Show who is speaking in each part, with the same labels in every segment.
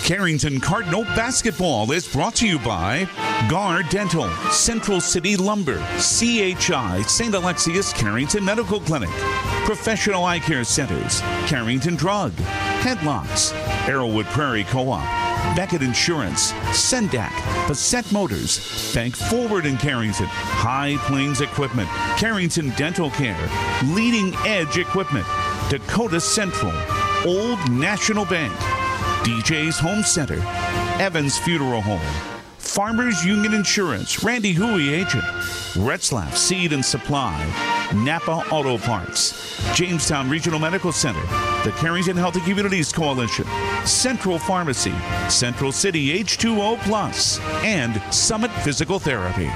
Speaker 1: Carrington Cardinal basketball is brought to you by Guard Dental, Central City Lumber, CHI, St. Alexius Carrington Medical Clinic, Professional Eye Care Centers, Carrington Drug, Headlocks, Arrowwood Prairie Co-op, Beckett Insurance, Sendak, Passett Motors, Bank Forward in Carrington, High Plains Equipment, Carrington Dental Care, Leading Edge Equipment, Dakota Central, Old National Bank, DJ's Home Center, Evans Funeral Home, Farmers Union Insurance, Randy Huey Agent, Retzlaff Seed and Supply, Napa Auto Parts, Jamestown Regional Medical Center, the Carrington Healthy Communities Coalition, Central Pharmacy, Central City H2O Plus, and Summit Physical Therapy.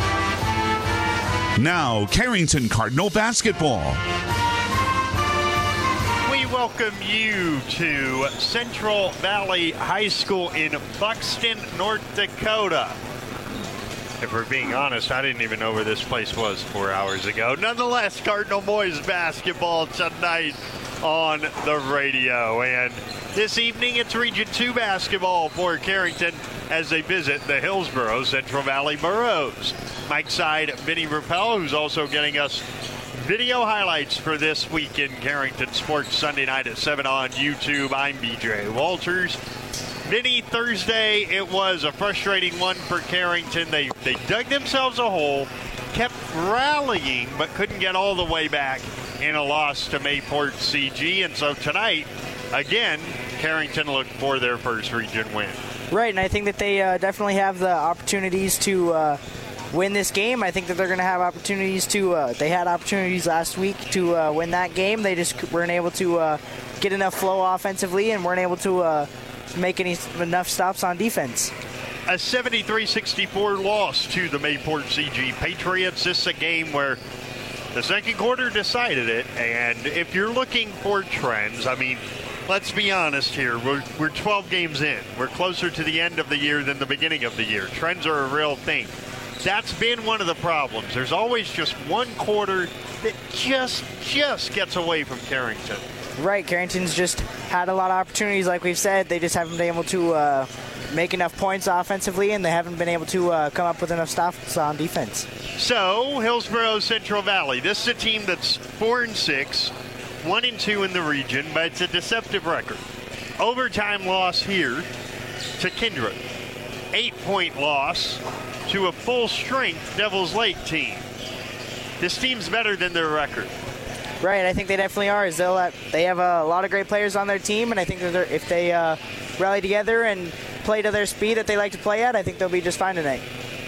Speaker 1: Now, Carrington Cardinal basketball.
Speaker 2: Welcome you to Central Valley High School in Buxton, North Dakota. If we're being honest, I didn't even know where this place was 4 hours ago. Nonetheless, Cardinal boys basketball tonight on the radio. And this evening, it's Region 2 basketball for Carrington as they visit the Hillsboro Central Valley Burros. Mike Side, Vinny Ruppel, who's also getting us video highlights for this week in Carrington Sports Sunday night at 7 on YouTube. I'm BJ Walters. Vinny, Thursday, it was a frustrating one for Carrington. They dug themselves a hole, kept rallying, but couldn't get all the way back in a loss to Mayport CG. And so tonight, again, Carrington looked for their first region win.
Speaker 3: Right, and I think that they definitely have the opportunities to win this game. I think that they're going to have opportunities to they had opportunities last week to win that game. They just weren't able to get enough flow offensively and weren't able to make enough stops on defense.
Speaker 2: A 73-64 loss to the Mayport CG Patriots. This is a game where the second quarter decided it, and if you're looking for trends, I mean, let's be honest here. We're 12 games in. We're closer to the end of the year than the beginning of the year. Trends are a real thing. That's been one of the problems. There's always just one quarter that just gets away from Carrington.
Speaker 3: Right, Carrington's just had a lot of opportunities, like we've said. They just haven't been able to make enough points offensively, and they haven't been able to come up with enough stops on defense.
Speaker 2: So, Hillsboro Central Valley. This is a team that's 4-6, 1-2 in the region, but it's a deceptive record. Overtime loss here to Kindred. 8-point loss to a full-strength Devils Lake team. This team's better than their record.
Speaker 3: Right, I think they definitely are. They have a lot of great players on their team, and I think that if they rally together and play to their speed that they like to play at, I think they'll be just fine tonight.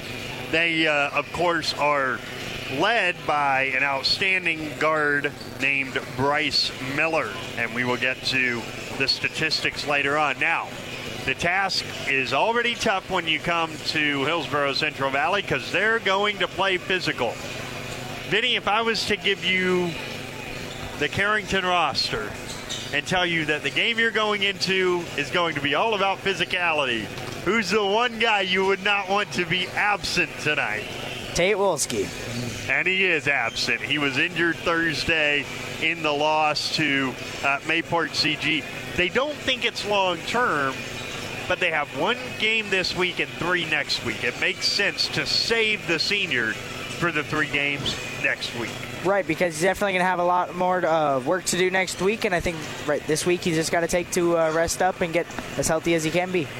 Speaker 2: They, of course, are led by an outstanding guard named Bryce Miller, and we will get to the statistics later on. Now, the task is already tough when you come to Hillsboro Central Valley because they're going to play physical. Vinny, if I was to give you the Carrington roster and tell you that the game you're going into is going to be all about physicality, who's the one guy you would not want to be absent tonight?
Speaker 3: Tate Wolski.
Speaker 2: And he is absent. He was injured Thursday in the loss to Mayport CG. They don't think it's long-term, but they have one game this week and 3 next week. It makes sense to save the senior for the 3 games next week.
Speaker 3: Right, because he's definitely going to have a lot more work to do next week, and I think this week he's just got to take to rest up and get as healthy as he can be.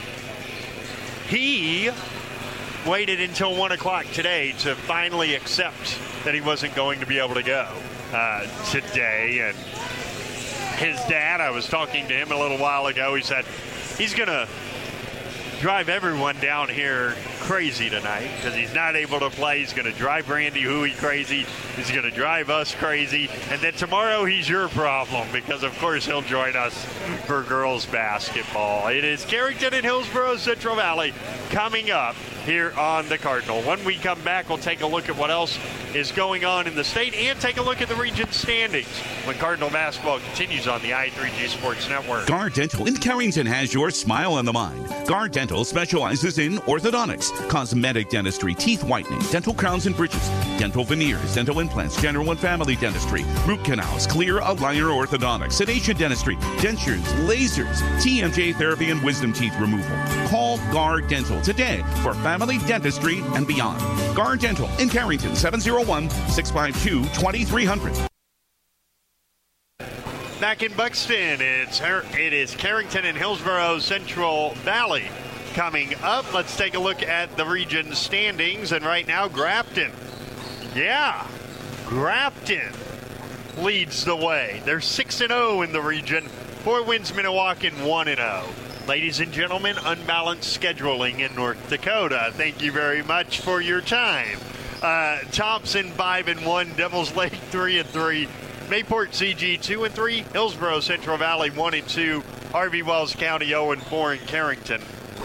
Speaker 2: He waited until 1 o'clock today to finally accept that he wasn't going to be able to go today. And his dad, I was talking to him a little while ago, he said he's going to drive everyone down here crazy tonight because he's not able to play. He's going to drive Randy Huey crazy. He's going to drive us crazy. And then tomorrow he's your problem because, of course, he'll join us for girls basketball. It is Carrington and Hillsboro Central Valley coming up here on the Cardinal. When we come back, we'll take a look at what else is going on in the state, and take a look at the region standings when Cardinal basketball continues on the i3G Sports Network.
Speaker 1: Guard Dental in Carrington has your smile on the mind. Guard Dental specializes in orthodontics, cosmetic dentistry, teeth whitening, dental crowns and bridges, dental veneers, dental implants, general and family dentistry, root canals, clear aligner orthodontics, sedation dentistry, dentures, lasers, TMJ therapy, and wisdom teeth removal. Call Guard Dental today for family dentistry and beyond. Guard Dental in Carrington, 701-652-2300.
Speaker 2: Back in Buxton, it is Carrington and Hillsborough Central Valley coming up. Let's take a look at the region standings. And right now, Grafton leads the way. They're 6-0 in the region. 4 wins, Minnewacan 1-0. Ladies and gentlemen, unbalanced scheduling in North Dakota. Thank you very much for your time. Thompson 5-1, Devils Lake 3-3, Mayport CG 2-3, Hillsborough Central Valley 1-2, Harvey Wells County 0-4, and Carrington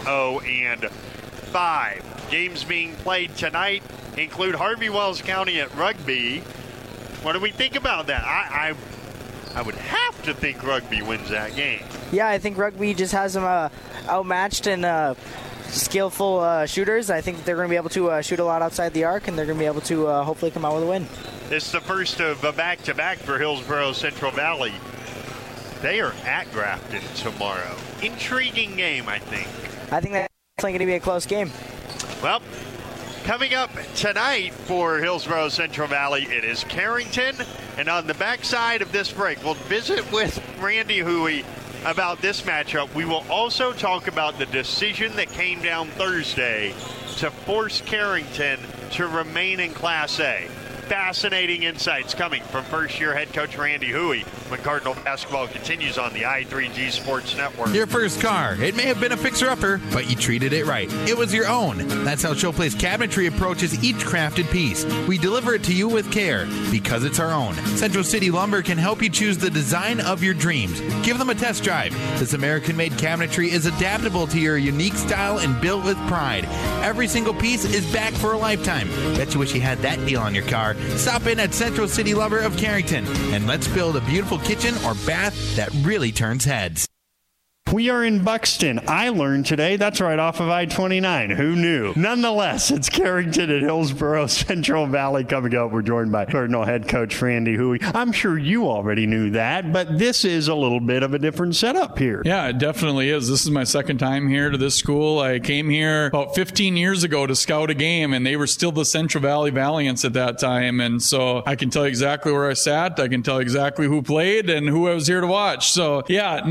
Speaker 2: 0-5. Games being played tonight include Harvey Wells County at Rugby. What do we think about that? I would have to think Rugby wins that game.
Speaker 3: Yeah, I think Rugby just has them outmatched and skillful shooters. I think they're going to be able to shoot a lot outside the arc, and they're going to be able to hopefully come out with a win.
Speaker 2: It's the first of a back-to-back for Hillsborough Central Valley. They are at Grafton tomorrow. Intriguing game, I think.
Speaker 3: I think that's going to be a close game.
Speaker 2: Well, coming up tonight for Hillsborough Central Valley, it is Carrington. And on the backside of this break, we'll visit with Randy Huey about this matchup. We will also talk about the decision that came down Thursday to force Carrington to remain in Class A. Fascinating insights coming from first-year head coach Randy Huey when Cardinal basketball continues on the i3G Sports Network.
Speaker 4: Your first car. It may have been a fixer-upper, but you treated it right. It was your own. That's how Showplace Cabinetry approaches each crafted piece. We deliver it to you with care because it's our own. Central City Lumber can help you choose the design of your dreams. Give them a test drive. This American-made cabinetry is adaptable to your unique style and built with pride. Every single piece is back for a lifetime. Bet you wish you had that deal on your car. Stop in at Central City Lumber of Carrington and let's build a beautiful kitchen or bath that really turns heads.
Speaker 5: We are in Buxton. I learned today that's right off of I-29. Who knew? Nonetheless, it's Carrington and Hillsborough Central Valley coming up. We're joined by Cardinal head coach Randy Huey. I'm sure you already knew that, but this is a little bit of a different setup here.
Speaker 6: Yeah, it definitely is. This is my second time here to this school. I came here about 15 years ago to scout a game, and they were still the Central Valley Valiants at that time. And so I can tell you exactly where I sat. I can tell you exactly who played and who I was here to watch. So,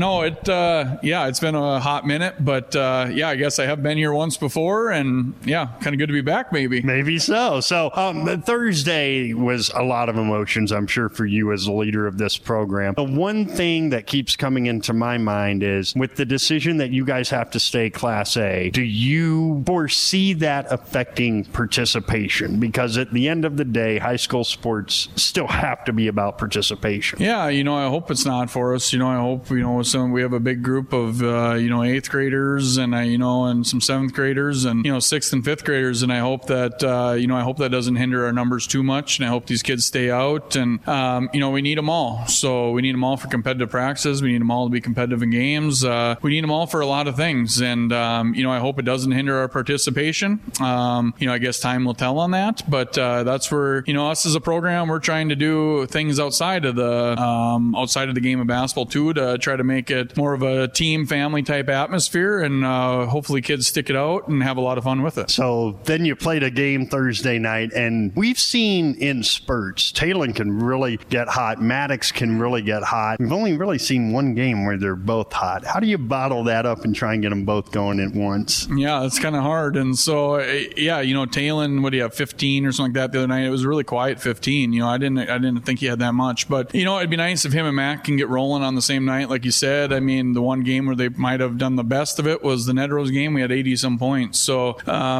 Speaker 6: it's been a hot minute, but I guess I have been here once before, and kind of good to be back, maybe.
Speaker 5: Maybe so. So Thursday was a lot of emotions, I'm sure, for you as the leader of this program. The one thing that keeps coming into my mind is with the decision that you guys have to stay Class A, do you foresee that affecting participation? Because at the end of the day, high school sports still have to be about participation.
Speaker 6: Yeah, I hope it's not for us. I hope, we have a big group of 8th graders and and some 7th graders and 6th and 5th graders, and I hope that that doesn't hinder our numbers too much, and I hope these kids stay out, and we need them all. So we need them all for competitive practices. We need them all to be competitive in games. We need them all for a lot of things, and I hope it doesn't hinder our participation. I guess time will tell on that, but that's where us as a program, we're trying to do things outside of the game of basketball too, to try to make it more of a team family type atmosphere, and hopefully kids stick it out and have a lot of fun with it.
Speaker 5: So then you played a game Thursday night, and we've seen in spurts, Talon can really get hot, Maddox can really get hot. We've only really seen one game where they're both hot. How do you bottle that up and try and get them both going at once?
Speaker 6: Yeah, it's kind of hard. And so Talon, what do you have, 15 or something like that the other night? It was really quiet 15. I didn't think he had that much, but it'd be nice if him and Matt can get rolling on the same night, like you said. I mean, the one game game where they might have done the best of it was the Nedrose game. We had 80-some points. So,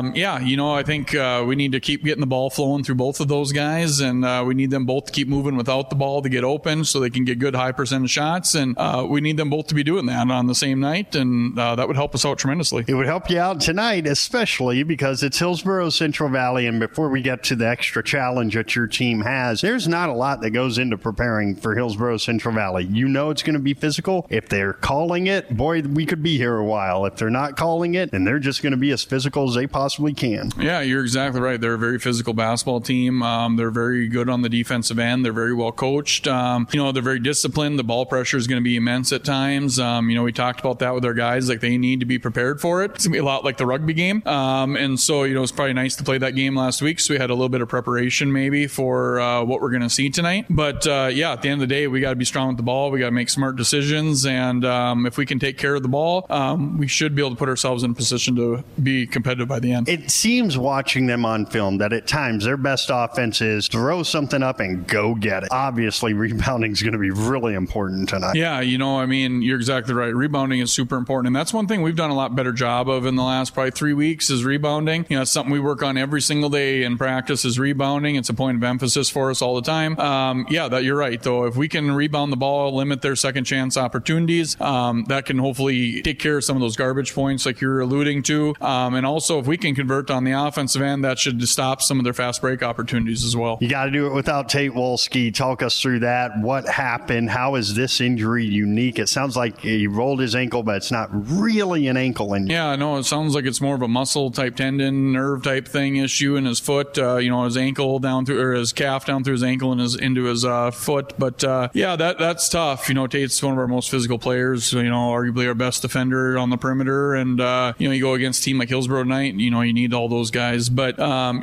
Speaker 6: I think we need to keep getting the ball flowing through both of those guys, and we need them both to keep moving without the ball to get open so they can get good high percentage shots, and we need them both to be doing that on the same night, and that would help us out tremendously.
Speaker 5: It would help you out tonight, especially because it's Hillsboro Central Valley, and before we get to the extra challenge that your team has, there's not a lot that goes into preparing for Hillsboro Central Valley. You know it's going to be physical. If they're calling it, boy, we could be here a while. If they're not calling it, then they're just going to be as physical as they possibly can.
Speaker 6: Yeah, you're exactly right. They're a very physical basketball team. They're very good on the defensive end. They're very well coached. They're very disciplined. The ball pressure is going to be immense at times. We talked about that with our guys. Like, they need to be prepared for it. It's going to be a lot like the rugby game. And so, it's probably nice to play that game last week, so we had a little bit of preparation maybe for what we're going to see tonight. But, at the end of the day, we got to be strong with the ball. We got to make smart decisions. And if we can take care of the ball, we should be able to put ourselves in a position to be competitive by the end.
Speaker 5: It seems watching them on film that at times their best offense is throw something up and go get it. Obviously, rebounding is going to be really important tonight.
Speaker 6: Yeah, you're exactly right. Rebounding is super important. And that's one thing we've done a lot better job of in the last probably 3 weeks is rebounding. It's something we work on every single day in practice is rebounding. It's a point of emphasis for us all the time. That you're right, though. If we can rebound the ball, limit their second chance opportunities, that can hopefully take care of some of those garbage points like you're alluding to. And also, if we can convert on the offensive end, that should stop some of their fast break opportunities as well.
Speaker 5: You got to do it without Tate Wolski. Talk us through that. What happened? How is this injury unique? It sounds like he rolled his ankle, but it's not really an ankle injury.
Speaker 6: Yeah, no, it sounds like it's more of a muscle type tendon, nerve type thing issue in his foot. His ankle down through, or his calf down through his ankle and into his foot. But that's tough. Tate's one of our most physical players. Arguably our best defender on the perimeter. And you go against a team like Hillsboro tonight. You need all those guys. But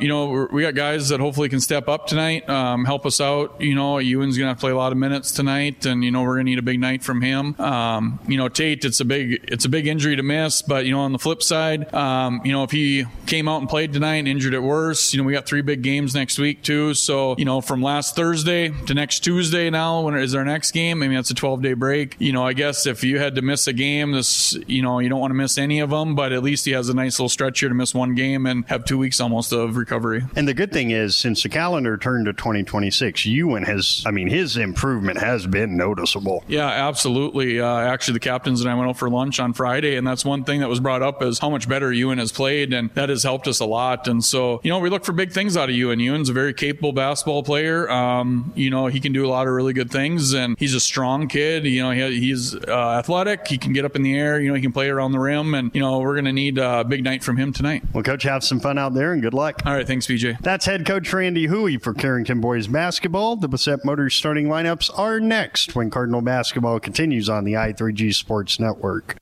Speaker 6: we got guys that hopefully can step up tonight, help us out. Ewan's gonna have to play a lot of minutes tonight, and we're gonna need a big night from him. Tate, it's a big injury to miss. But on the flip side, if he came out and played tonight and injured it worse, we got 3 big games next week too. So from last Thursday to next Tuesday now, when is our next game? I mean, that's a 12-day break. I guess if you had to miss a game, this you don't want to miss any of them. But at least he has a nice little stretch here to miss 1 game and have 2 weeks almost of recovery.
Speaker 5: And the good thing is, since the calendar turned to 2026, Ewan his improvement has been noticeable.
Speaker 6: Yeah, absolutely. Actually, the captains and I went out for lunch on Friday, and that's one thing that was brought up is how much better Ewan has played, and that has helped us a lot. And so, we look for big things out of Ewan. Ewan's a very capable basketball player. He can do a lot of really good things, and he's a strong kid. He's athletic. He can get up in the air. He can play around the rim, and we're going to need a big night from him tonight.
Speaker 5: Well, Coach, have some fun out there, and good luck.
Speaker 6: All right, thanks, BJ.
Speaker 5: That's head coach Randy Huey for Carrington Boys Basketball. The Bassett Motors starting lineups are next when Cardinal basketball continues on the I3G Sports Network.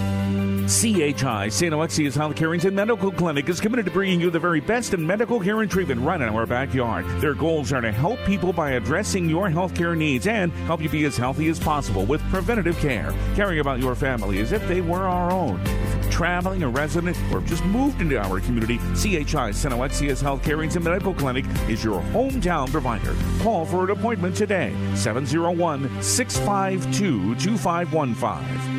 Speaker 1: CHI, St. Alexius Health Carrington Medical Clinic, is committed to bringing you the very best in medical care and treatment right in our backyard. Their goals are to help people by addressing your health care needs and help you be as healthy as possible with preventative care, caring about your family as if they were our own. If you're traveling, a resident, or just moved into our community, CHI, St. Alexius Health Carrington Medical Clinic is your hometown provider. Call for an appointment today, 701-652-2515.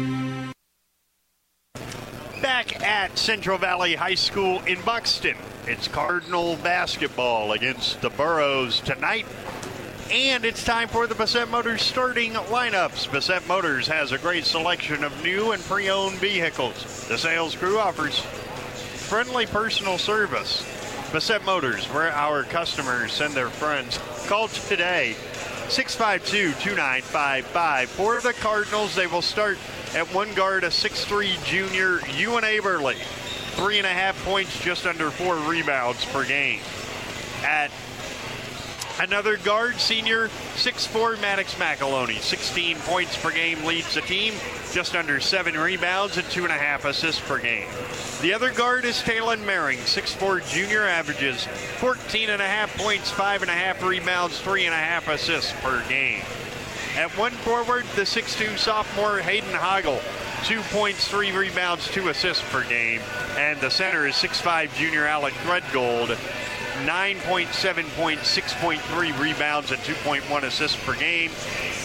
Speaker 2: Back at Central Valley High School in Buxton, it's Cardinal basketball against the Burros tonight. And it's time for the Bassett Motors starting lineups. Bassett Motors has a great selection of new and pre-owned vehicles. The sales crew offers friendly personal service. Bassett Motors, where our customers send their friends. Call today, 652-2955. For the Cardinals, they will start at one guard, a 6'3 junior, Ewan Aberly. 3.5 points, just under 4 rebounds per game. At another guard, senior, 6'4 Maddox McAloney. 16 points per game, leads the team, just under 7 rebounds and 2.5 assists per game. The other guard is Talon Merring, 6'4 junior, averages 14.5 points, 5.5 rebounds, 3.5 assists per game. At one forward, the 6'2 sophomore Hayden Hoggle, 2 points, 3 rebounds, 2 assists per game. And the center is 6'5 junior Alec Threadgold, 9.7 points, 6.3 rebounds, and 2.1 assists per game.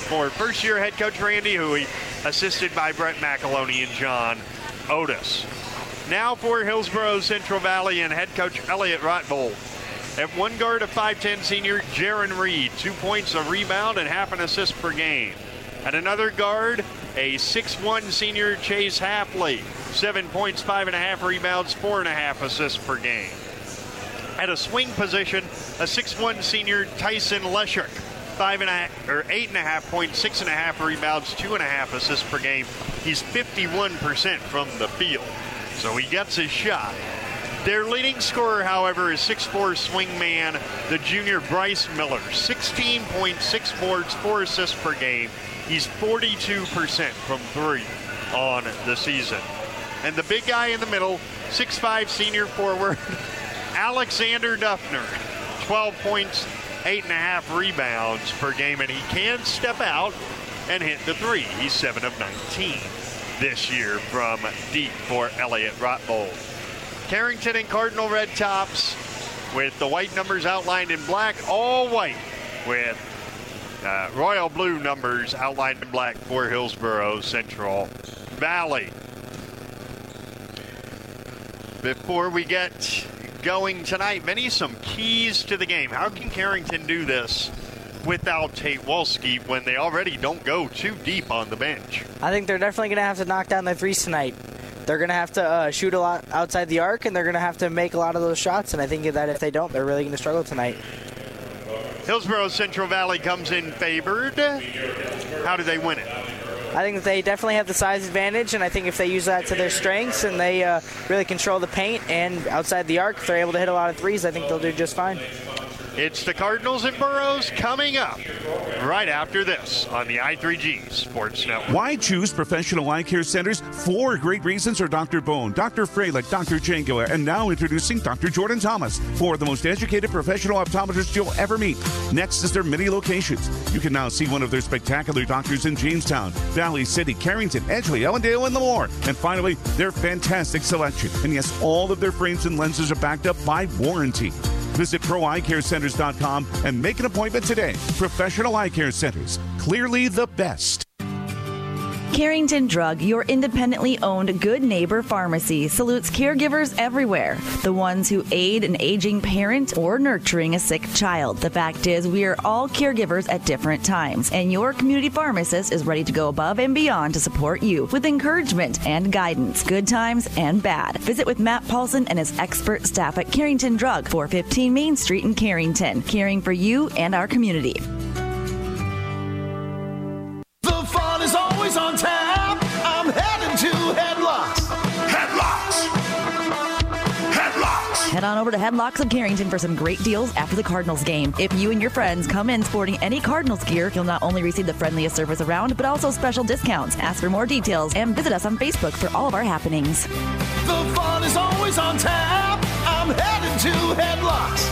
Speaker 2: for first-year head coach Randy Huey, assisted by Brett McAloney and John Otis. Now for Hillsboro Central Valley and head coach Elliot Rotbold. At one guard, a 5'10 senior Jaron Reed, 2 points, a rebound, and half an assist per game. At another guard, a 6'1 senior Chase Hapley, 7 points, 5.5 rebounds, 4.5 assists per game. At a swing position, a 6'1 senior Tyson Leschuk, 8.5 points, 6.5 rebounds, 2.5 assists per game. He's 51% from the field, so he gets his shot. Their leading scorer, however, is 6'4 swingman, the junior Bryce Miller, 16 points, 6 boards, 4 assists per game. He's 42% from 3 on the season. And the big guy in the middle, 6'5 senior forward, Alexander Duffner, 12 points, 8.5 rebounds per game, and he can step out and hit the 3. He's 7 of 19 this year from deep for Elliot Rotbold. Carrington and Cardinal red tops with the white numbers outlined in black, all white with royal blue numbers outlined in black for Hillsboro Central Valley. Before we get going tonight, Vinny, some keys to the game. How can Carrington do this without Tate Wolski when they already don't go too deep on the bench?
Speaker 3: I think they're definitely going to have to knock down their threes tonight. They're going to have to shoot a lot outside the arc, and they're going to have to make a lot of those shots. And I think that if they don't, they're really going to struggle tonight.
Speaker 2: Hillsboro Central Valley comes in favored. How do they win it?
Speaker 3: I think that they definitely have the size advantage, and I think if they use that to their strengths and they really control the paint and outside the arc, if they're able to hit a lot of threes, I think they'll do just fine.
Speaker 2: It's the Cardinals and Burros coming up right after this on the I3G Sports Network.
Speaker 1: Why choose professional eye care centers? 4 great reasons are Dr. Bone, Dr. Freilich, Dr. Jangula, and now introducing Dr. Jordan Thomas. 4 of the most educated professional optometrists you'll ever meet. Next is their many locations. You can now see one of their spectacular doctors in Jamestown, Valley City, Carrington, Edgeley, Ellendale, and Lemoore. And finally, their fantastic selection. And yes, all of their frames and lenses are backed up by warranty. Visit ProEyeCareCenters.com and make an appointment today. Professional Eye Care Centers, clearly the best.
Speaker 7: Carrington Drug, your independently owned Good Neighbor pharmacy, salutes caregivers everywhere. The ones who aid an aging parent or nurturing a sick child. The fact is, we are all caregivers at different times, and your community pharmacist is ready to go above and beyond to support you with encouragement and guidance, good times and bad. Visit with Matt Paulson and his expert staff at Carrington Drug, 415 Main Street in Carrington, caring for you and our community.
Speaker 8: On tap, I'm heading to Headlocks. Headlocks.
Speaker 7: Head on over to Headlocks of Carrington for some great deals after the Cardinals game. If you and your friends come in sporting any Cardinals gear, you'll not only receive the friendliest service around, but also special discounts. Ask for more details and visit us on Facebook for all of our happenings.
Speaker 8: The fun is always on tap. I'm heading to Headlocks.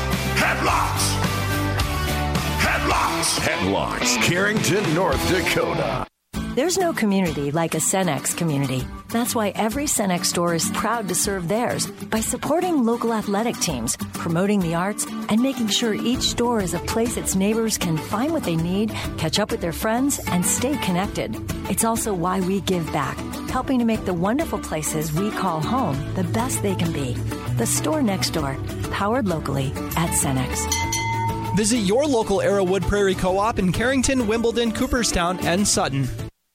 Speaker 9: Headlocks, Carrington, North Dakota.
Speaker 10: There's no community like a Cenex community. That's why every Cenex store is proud to serve theirs by supporting local athletic teams, promoting the arts, and making sure each store is a place its neighbors can find what they need, catch up with their friends, and stay connected. It's also why we give back, helping to make the wonderful places we call home the best they can be. The store next door, powered locally at Cenex.
Speaker 11: Visit your local Arrowwood Prairie Co-op in Carrington, Wimbledon, Cooperstown, and Sutton.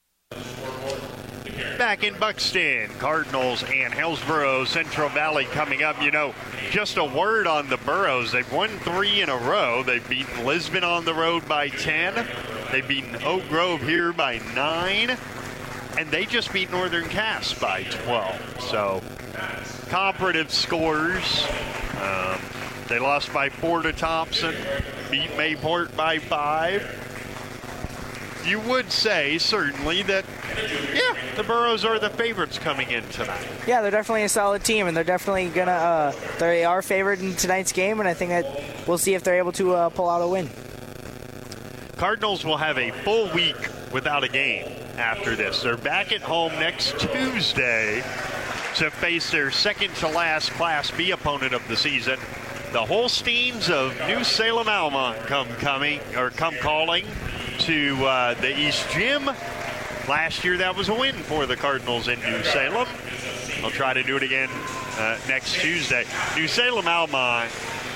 Speaker 2: Back in Buxton, Cardinals and Hillsboro Central Valley coming up. You know, just a word on the Burros. They've won 3 in a row. They've beaten Lisbon on the road by 10. They've beaten Oak Grove here by 9. And they just beat Northern Cass by 12. So, comparative scores. They lost by 4 to Thompson, beat Mayport by 5. You would say, certainly, that, the Burros are the favorites coming in tonight.
Speaker 3: Yeah, they're definitely a solid team, and they're definitely going to, they are favored in tonight's game, and I think that we'll see if they're able to pull out a win.
Speaker 2: Cardinals will have a full week without a game after this. They're back at home next Tuesday to face their second-to-last Class B opponent of the season. The Holsteins of New Salem Almont come calling. to the East Gym. Last year, that was a win for the Cardinals in New Salem. They'll try to do it again next Tuesday. New Salem-Almont,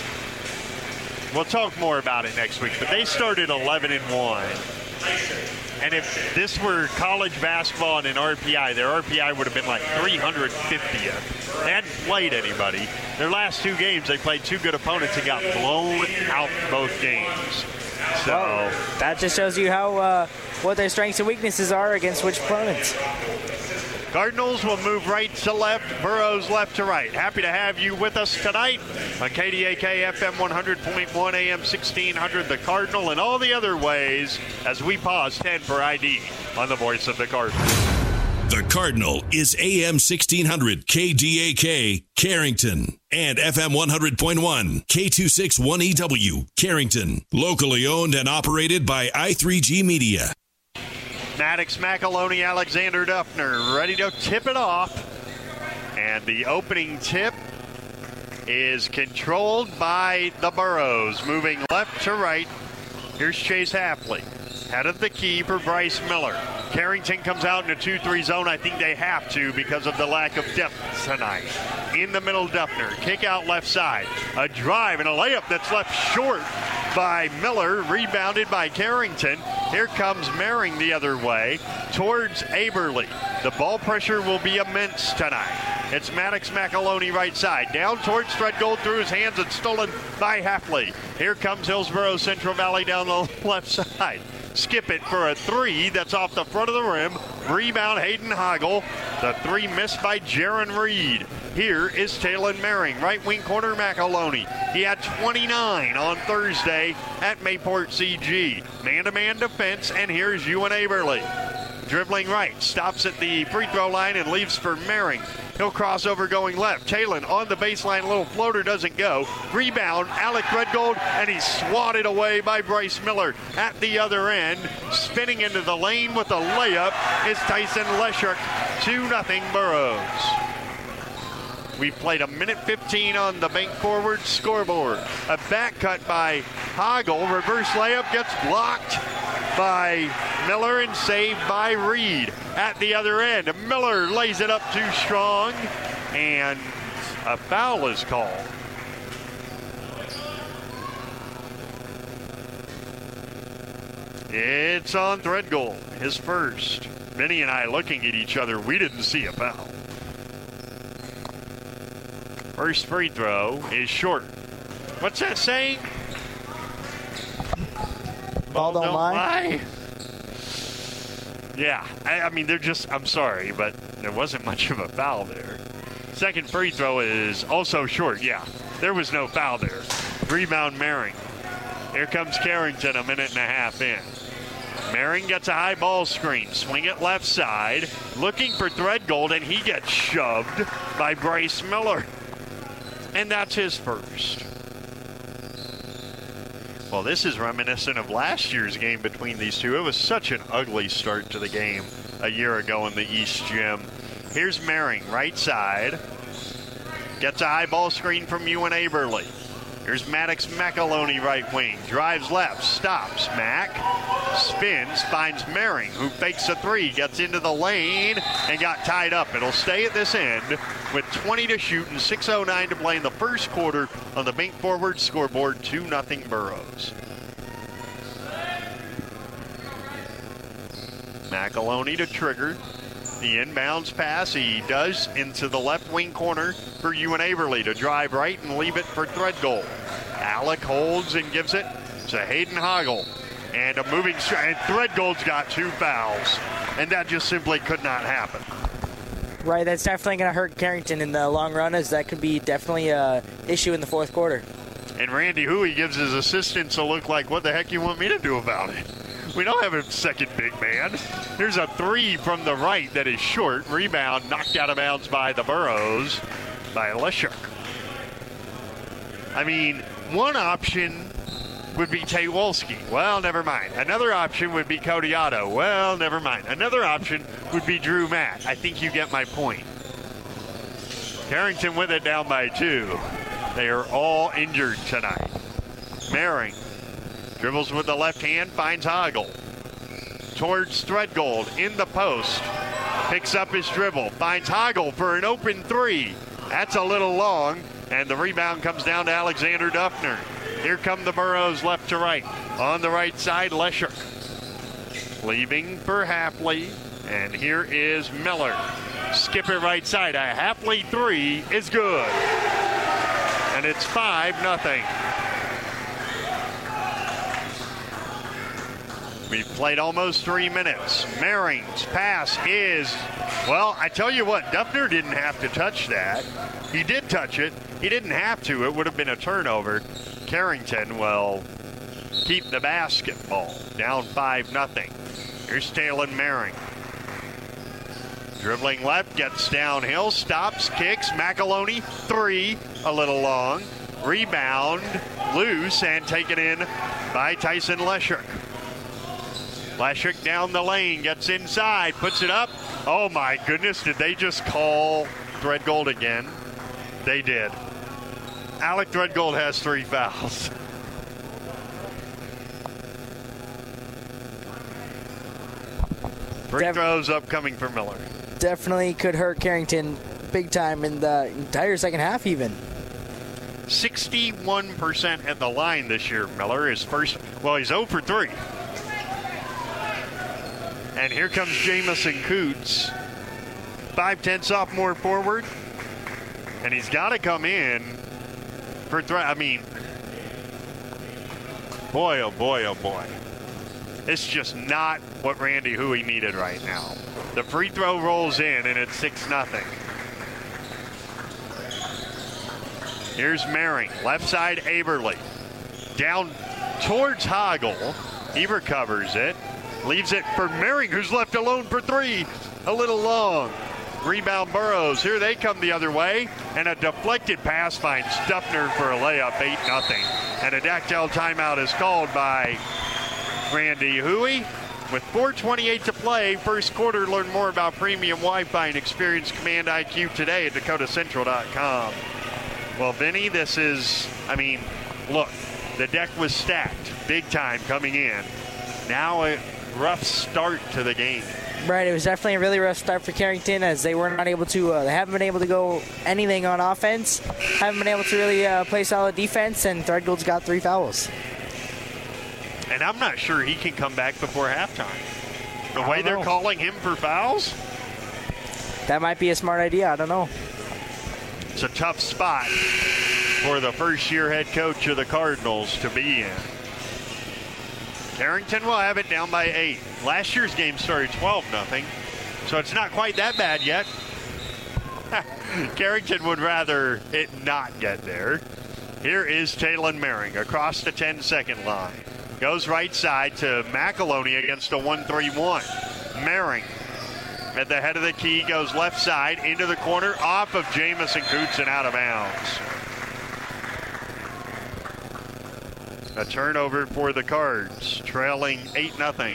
Speaker 2: we'll talk more about it next week, but they started 11-1. And if this were college basketball and an RPI, their RPI would have been like 350th. They hadn't played anybody. Their last 2 games, they played 2 good opponents and got blown out both games. So
Speaker 3: well, that just shows you how what their strengths and weaknesses are against which opponents.
Speaker 2: Cardinals will move right to left, Burroughs left to right. Happy to have you with us tonight on KDAK FM 100.1 AM 1600, The Cardinal, and all the other ways as we pause 10 for ID on the Voice of the Cardinal.
Speaker 12: The Cardinal is AM 1600 KDAK Carrington and FM 100.1 K261EW Carrington. Locally owned and operated by I3G Media.
Speaker 2: Maddox, McAloney, Alexander Duffner ready to tip it off. And the opening tip is controlled by the Burroughs, moving left to right. Here's Chase Hapley. Head of the key for Bryce Miller. Carrington comes out in a 2-3 zone. I think they have to because of the lack of depth tonight. In the middle, Duffner. Kick out left side. A drive and a layup that's left short by Miller. Rebounded by Carrington. Here comes Mehring the other way towards Aberle. The ball pressure will be immense tonight. It's Maddox McAloney right side. Down towards Threadgold through his hands and stolen by Hapley. Here comes Hillsborough Central Valley down the left side. Skip it for a 3 that's off the front of the rim. Rebound Hayden Hoggle. The 3 missed by Jaron Reed. Here is Taylor Mehring, right wing corner McAloney. He had 29 on Thursday at Mayport CG. Man-to-man defense, and here's Ewan Aberle. Dribbling right, stops at the free throw line and leaves for Mehring. He'll cross over going left. Talon on the baseline, little floater doesn't go. Rebound, Alec Threadgold, and he's swatted away by Bryce Miller. At the other end, spinning into the lane with a layup is Tyson Leshuk. 2-0 Burroughs. We've played 1:15 on the bank forward scoreboard. A back cut by Hoggle. Reverse layup gets blocked by Miller and saved by Reed. At the other end, Miller lays it up too strong, and a foul is called. It's on Threadgold, his first. Benny and I looking at each other, we didn't see a foul. First free throw is short. What's that saying?
Speaker 3: Ball don't lie.
Speaker 2: Yeah, I mean, they're just, I'm sorry, but there wasn't much of a foul there. Second free throw is also short. Yeah, there was no foul there. Rebound Mehring. Here comes Carrington 1.5 minutes in. Mehring gets a high ball screen. Swing it left side. Looking for Threadgold, and he gets shoved by Bryce Miller. And that's his first. Well, this is reminiscent of last year's game between these two. It was such an ugly start to the game a year ago in the East Gym. Here's Mehring, right side. Gets a high ball screen from Ewan Aberle. Here's Maddox McAloney, right wing. Drives left, stops. Mack spins, finds Mehring, who fakes a 3, gets into the lane, and got tied up. It'll stay at this end with 20 to shoot and 6:09 to play in the first quarter on the bank forward scoreboard. 2-0 Burroughs. McAloney to trigger the inbounds pass. He does into the left wing corner for Ewan Aberle to drive right and leave it for Threadgold. Alec holds and gives it to Hayden Hoggle. And a moving and Threadgold's got 2 fouls. And that just simply could not happen.
Speaker 3: Right, that's definitely going to hurt Carrington in the long run, as that could be definitely an issue in the fourth quarter.
Speaker 2: And Randy Huey gives his assistants a look like, what the heck you want me to do about it? We don't have a second big man. Here's a 3 from the right that is short. Rebound knocked out of bounds by the Burroughs by Leshuk. I mean, one option would be Tate Wolski. Well, never mind. Another option would be Cody Otto. Well, never mind. Another option would be Drew Matt. I think you get my point. Carrington with it down by 2. They are all injured tonight. Mehring dribbles with the left hand, finds Hoggle. towards Threadgold in the post. Picks up his dribble, finds Hagel for an open three. That's a little long, and the rebound comes down to Alexander Duffner. Here come the Burros left to right. On the right side, Lesher. Leaving for Hapley, and here is Miller. Skip it right side. A Hapley three is good. And it's 5-0. We've played almost 3 minutes. Maring's pass is, well, I tell you what, Duffner didn't have to touch that. He did touch it. He didn't have to. It would have been a turnover. Carrington will keep the basketball. Down 5-0. Here's Talon Maring. Dribbling left, gets downhill, stops, kicks. McAloney, three, a little long. Rebound, loose, and taken in by Tyson Leshuk. Leshuk down the lane, gets inside, puts it up. Oh my goodness, did they just call Threadgold again? They did. Alec Threadgold has 3 fouls. Free throws upcoming for Miller.
Speaker 3: Definitely could hurt Carrington big time in the entire second half even.
Speaker 2: 61% at the line this year, Miller. His first, well, he's 0 for 3. And here comes Jamison Coots, 5'10" sophomore forward. And he's got to come in for I mean, boy, oh boy, oh boy. It's just not what Randy Huey needed right now. The free throw rolls in, and it's 6-0. Here's Maring, left side Aberle. Down towards Hagel. He recovers it. Leaves it for Maring, who's left alone for 3. A little long. Rebound Burros. Here they come the other way. And a deflected pass finds Duffner for a layup, 8-0. And a Dactyl timeout is called by Randy Huey. With 4:28 to play, first quarter, learn more about premium Wi-Fi and experience Command IQ today at DakotaCentral.com. Well, Vinny, this is, I mean, look, the deck was stacked big time coming in. Now a rough start to the game.
Speaker 3: Right, it was definitely a really rough start for Carrington as they were not able to, they haven't been able to go anything on offense, haven't been able to really play solid defense, and Threadgold's got 3 fouls.
Speaker 2: And I'm not sure he can come back before halftime. The way they're calling him for fouls?
Speaker 3: That might be a smart idea. I don't know.
Speaker 2: It's a tough spot for the first-year head coach of the Cardinals to be in. Carrington will have it down by 8. Last year's game started 12-0, so it's not quite that bad yet. Carrington would rather it not get there. Here is Talon Maring across the 10-second line. Goes right side to McAloney against a 1-3-1. Maring at the head of the key, goes left side into the corner, off of Jamison Coots and out of bounds. A turnover for the Cards, trailing 8-0.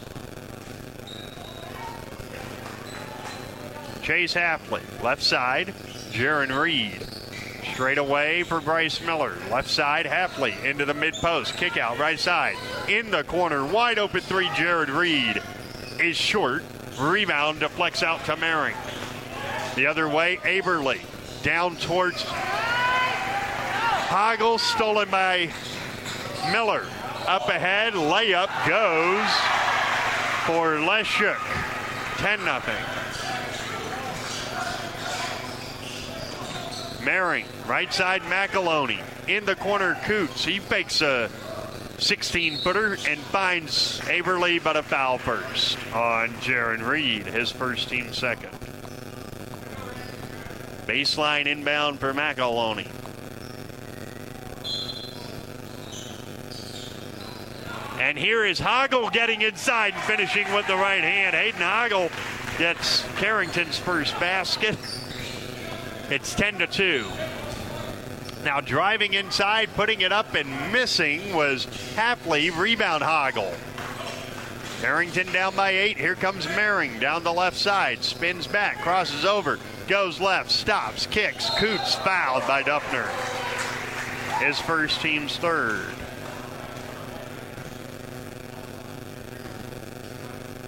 Speaker 2: Chase Hapley, left side, Jaron Reed. Straight away for Bryce Miller. Left side, Hapley into the mid-post. Kick out, right side. In the corner, wide open 3, Jared Reed is short. Rebound deflects out to Maring. The other way, Aberle. Down towards Hagel, stolen by Miller. Up ahead, layup goes for Leshuk. 10-0. Maring, right side McAloney. In the corner, Coots. He fakes a 16-footer and finds Aberle, but a foul first on Jaron Reed, his first team second. Baseline inbound for McAloney. And here is Hagel getting inside and finishing with the right hand. Hayden Hagel gets Carrington's first basket. It's 10-2. Now driving inside, putting it up and missing was Hapley. Rebound Hagel. Carrington down by 8. Here comes Maring down the left side. Spins back, crosses over, goes left, stops, kicks. Coots fouled by Duffner. His first team's third.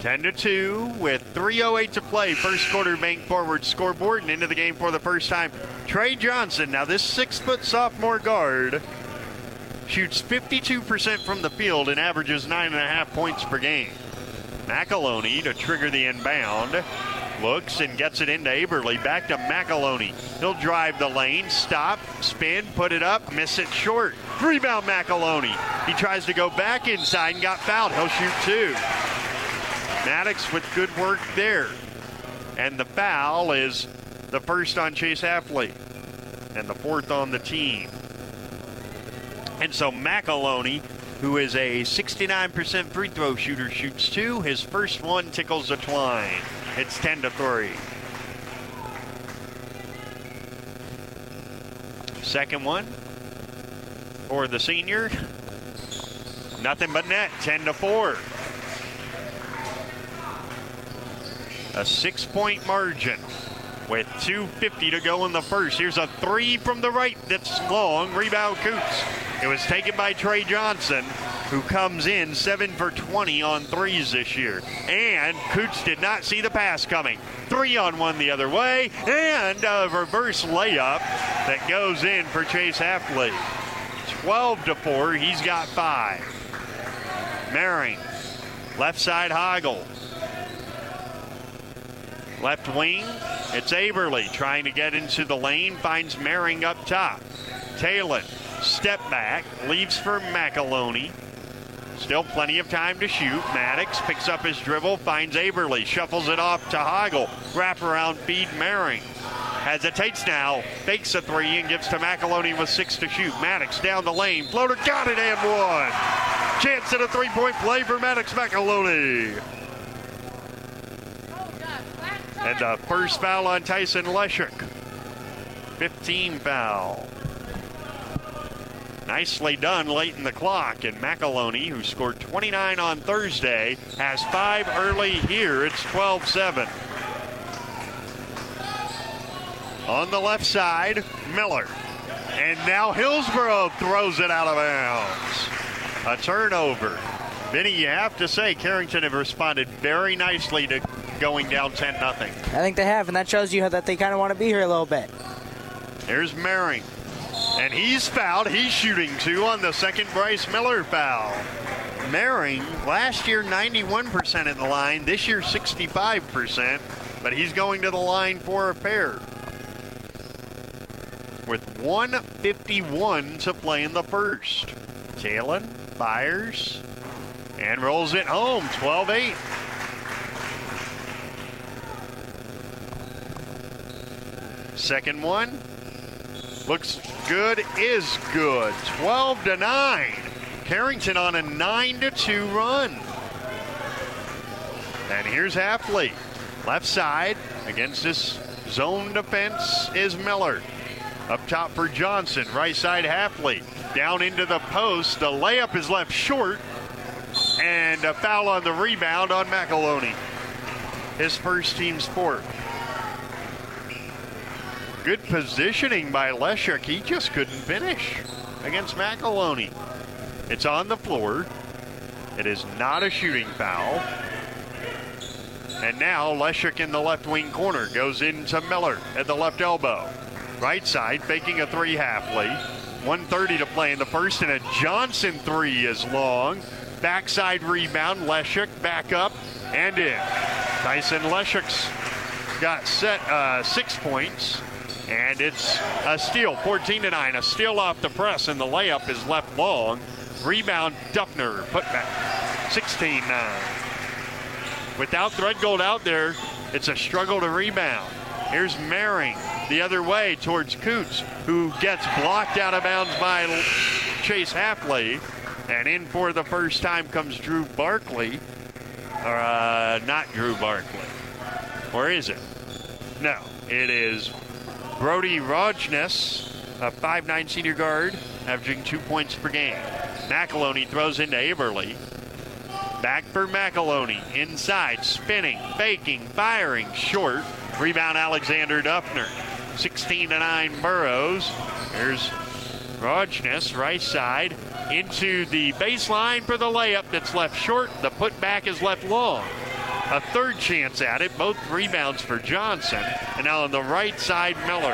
Speaker 2: 10-2 with 3:08 to play. First quarter bank forward scoreboard, and into the game for the first time, Trey Johnson. Now this 6-foot sophomore guard shoots 52% from the field and averages 9.5 points per game. McAloney to trigger the inbound. Looks and gets it into Aberle. Back to McAloney. He'll drive the lane, stop, spin, put it up, miss it short. Rebound McAloney. He tries to go back inside and got fouled. He'll shoot 2. Maddox with good work there. And the foul is the first on Chase Hafley and the 4th on the team. And so McAloney, who is a 69% free throw shooter, shoots 2. His first one tickles the twine. It's 10-3. Second one for the senior. Nothing but net, 10-4. A 6-point margin with 2:50 to go in the first. Here's a 3 from the right that's long. Rebound Coots. It was taken by Trey Johnson, who comes in 7 for 20 on threes this year. And Coots did not see the pass coming. 3-on-1 the other way, and a reverse layup that goes in for Chase Hafley. 12-4, he's got 5. Maring, left side Hoggle. Left wing, it's Aberle trying to get into the lane, finds Maring up top. Talon, step back, leaves for McAloney. Still plenty of time to shoot. Maddox picks up his dribble, finds Aberle, shuffles it off to Hoggle. Wraparound feed Maring. Hesitates now, fakes a 3 and gives to McAloney with 6 to shoot. Maddox down the lane, floater, got it and 1. Chance at a 3-point play for Maddox McAloney. And the first foul on Tyson Leshek. 15 foul. Nicely done late in the clock. And McAloney, who scored 29 on Thursday, has 5 early here. It's 12-7. On the left side, Miller. And now Hillsborough throws it out of bounds. A turnover. Vinny, you have to say Carrington have responded very nicely to going down 10-0.
Speaker 3: I think they have, and that shows you that they kind of want to be here a little bit.
Speaker 2: Here's Maring. And he's fouled. He's shooting 2 on the second Bryce Miller foul. Maring, last year 91% at the line, this year 65%, but he's going to the line for a pair. With 1:51 to play in the first. Talon fires and rolls it home, 12-8. Second one looks good, is good. 12-9. Carrington on a 9-2 run. And here's Hafley. Left side against this zone defense is Miller. Up top for Johnson. Right side Hafley. Down into the post. The layup is left short. And a foul on the rebound on McAloney. His first team's 4th. Good positioning by Leshek. He just couldn't finish against McAloney. It's on the floor. It is not a shooting foul. And now Leshek in the left wing corner goes into Miller at the left elbow. Right side, faking a 3 Hafley. 1:30 to play in the first, and a Johnson 3 is long. Backside rebound, Leshek back up and in. Tyson Leshek's got set 6 points. And it's a steal, 14-9. A steal off the press, and the layup is left long. Rebound, Duffner, put back, 16-9. Without Threadgold out there, it's a struggle to rebound. Here's Maring the other way towards Coots, who gets blocked out of bounds by Chase Hafley. And in for the first time comes Drew Barkley. Not Drew Barkley. Or is it? No, it is Brody Rojnes, a 5'9" senior guard, averaging 2 points per game. McAloney throws into Aberle. Back for McAloney. Inside, spinning, faking, firing, short. Rebound Alexander Duffner. 16-9 Burrows. There's Rojnes, right side, into the baseline for the layup that's left short. The putback is left long. a third chance at it. Both rebounds for Johnson. And now on the right side, Miller.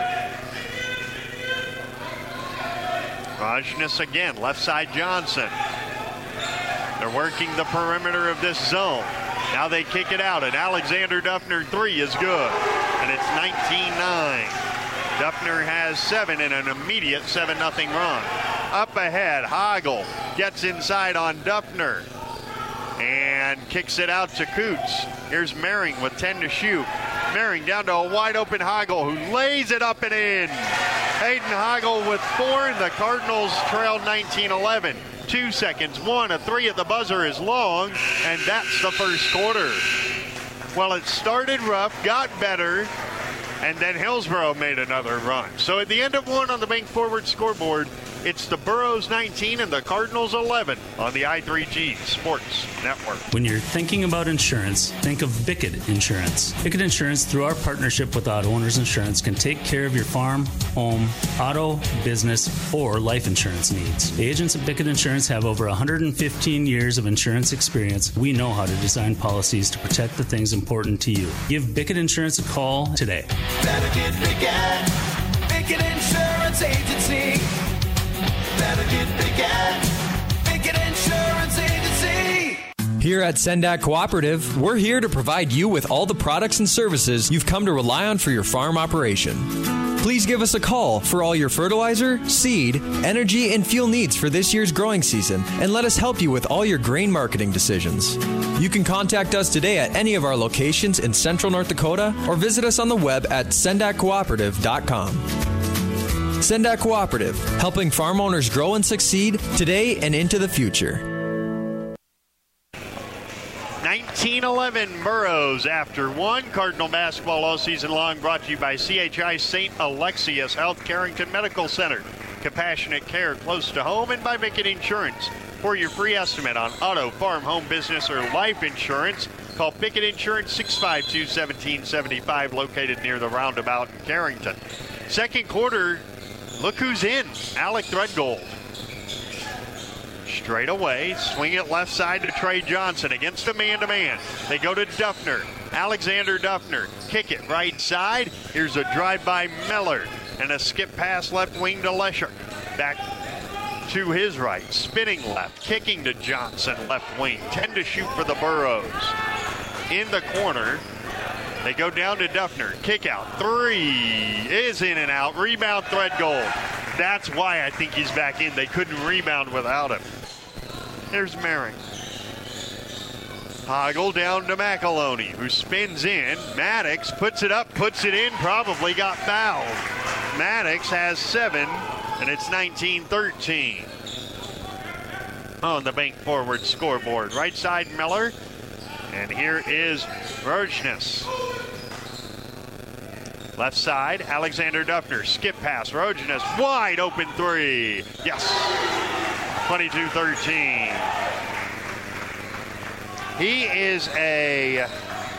Speaker 2: Rajnes again, left side Johnson. They're working the perimeter of this zone. Now they kick it out, and Alexander Duffner 3 is good. And it's 19-9. Duffner has 7 in an immediate 7-0 run. Up ahead, Hagel gets inside on Duffner and kicks it out to Coots. Here's Mehring with 10 to shoot. Mehring down to a wide open Hagel, who lays it up and in. Hayden Hagel with 4, and the Cardinals trail 19-11. 2 seconds, 1, a 3 at the buzzer is long, and that's the first quarter. Well, it started rough, got better, and then Hillsboro made another run. So at the end of 1 on the Bank Forward scoreboard, it's the Burros 19 and the Cardinals 11 on the I3G Sports Network.
Speaker 13: When you're thinking about insurance, think of Bickett Insurance. Bickett Insurance, through our partnership with Auto Owners Insurance, can take care of your farm, home, auto, business, or life insurance needs. The agents at Bickett Insurance have over 115 years of insurance experience. We know how to design policies to protect the things important to you. Give Bickett Insurance a call today.
Speaker 8: Better get Bickett. Bickett Insurance Agency. Better get Bickett Insurance Agency.
Speaker 11: Here at Sendak Cooperative, we're here to provide you with all the products and services you've come to rely on for your farm operation. Please give us a call for all your fertilizer, seed, energy, and fuel needs for this year's growing season, and let us help you with all your grain marketing decisions. You can contact us today at any of our locations in Central North Dakota or visit us on the web at sendakcooperative.com. Sendak Cooperative, helping farm owners grow and succeed today and into the future.
Speaker 2: 19-11 Burros after 1. Cardinal basketball all season long brought to you by CHI St. Alexius Health Carrington Medical Center. Compassionate care close to home, and by Bickett Insurance. For your free estimate on auto, farm, home, business, or life insurance, call Bickett Insurance 652-1775, located near the roundabout in Carrington. Second quarter, look who's in. Alec Threadgold. Straight away, swing it left side to Trey Johnson against a man-to-man. They go to Duffner. Alexander Duffner. Kick it right side. Here's a drive by Miller. And a skip pass left wing to Lesher. Back to his right. Spinning left. Kicking to Johnson left wing. 10 to shoot for the Burros. In the corner. They go down to Duffner. Kick out. 3 is in and out. Rebound Threadgold. That's why I think he's back in. They couldn't rebound without him. Here's Mehring. Hagel down to McAloney, who spins in. Maddox puts it up, puts it in, probably got fouled. Maddox has 7, and it's 19-13. On the Bank Forward scoreboard. Right side Miller. And here is Rojnes. Left side, Alexander Duffner. Skip pass, Rojnes. Wide open 3. Yes. 22-13. He is a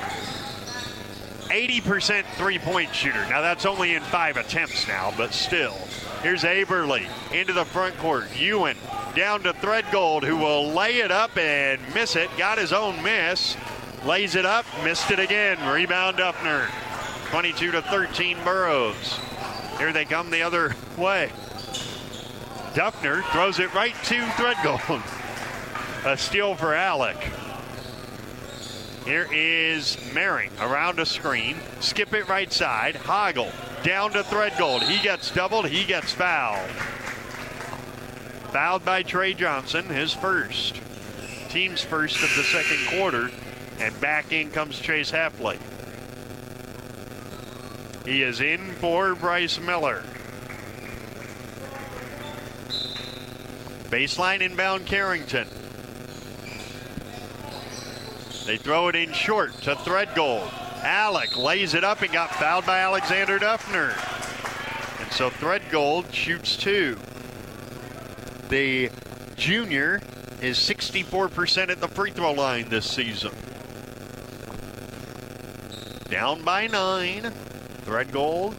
Speaker 2: 80% three-point shooter. Now, that's only in 5 attempts now, but still. Here's Aberle into the front court. Ewan down to Threadgold, who will lay it up and miss it. Got his own miss. Lays it up, missed it again. Rebound Duffner. 22-13 Burros. Here they come the other way. Duffner throws it right to Threadgold. A steal for Alec. Here is Mehring around a screen. Skip it right side. Hagel down to Threadgold. He gets doubled. He gets fouled. Fouled by Trey Johnson, his first. Team's first of the second quarter. And back in comes Chase Hapley. He is in for Bryce Miller. Baseline inbound Carrington. They throw it in short to Threadgold. Alec lays it up and got fouled by Alexander Duffner. And so Threadgold shoots 2. The junior is 64% at the free throw line this season. Down by 9. Threadgold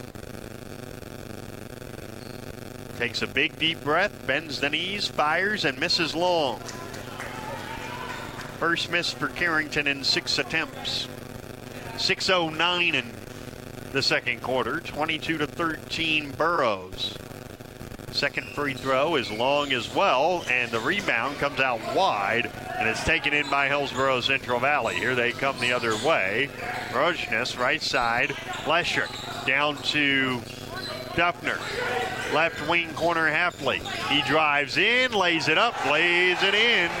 Speaker 2: takes a big deep breath, bends the knees, fires, and misses long. First miss for Carrington in 6 attempts. 6:09 in the second quarter. 22-13 Burroughs. Second free throw is long as well, and the rebound comes out wide, and it's taken in by Hillsborough Central Valley. Here they come the other way. Rojnes, right side. Leshuk down to Duffner. Left wing corner, Hafley. He drives in, lays it up, lays it in.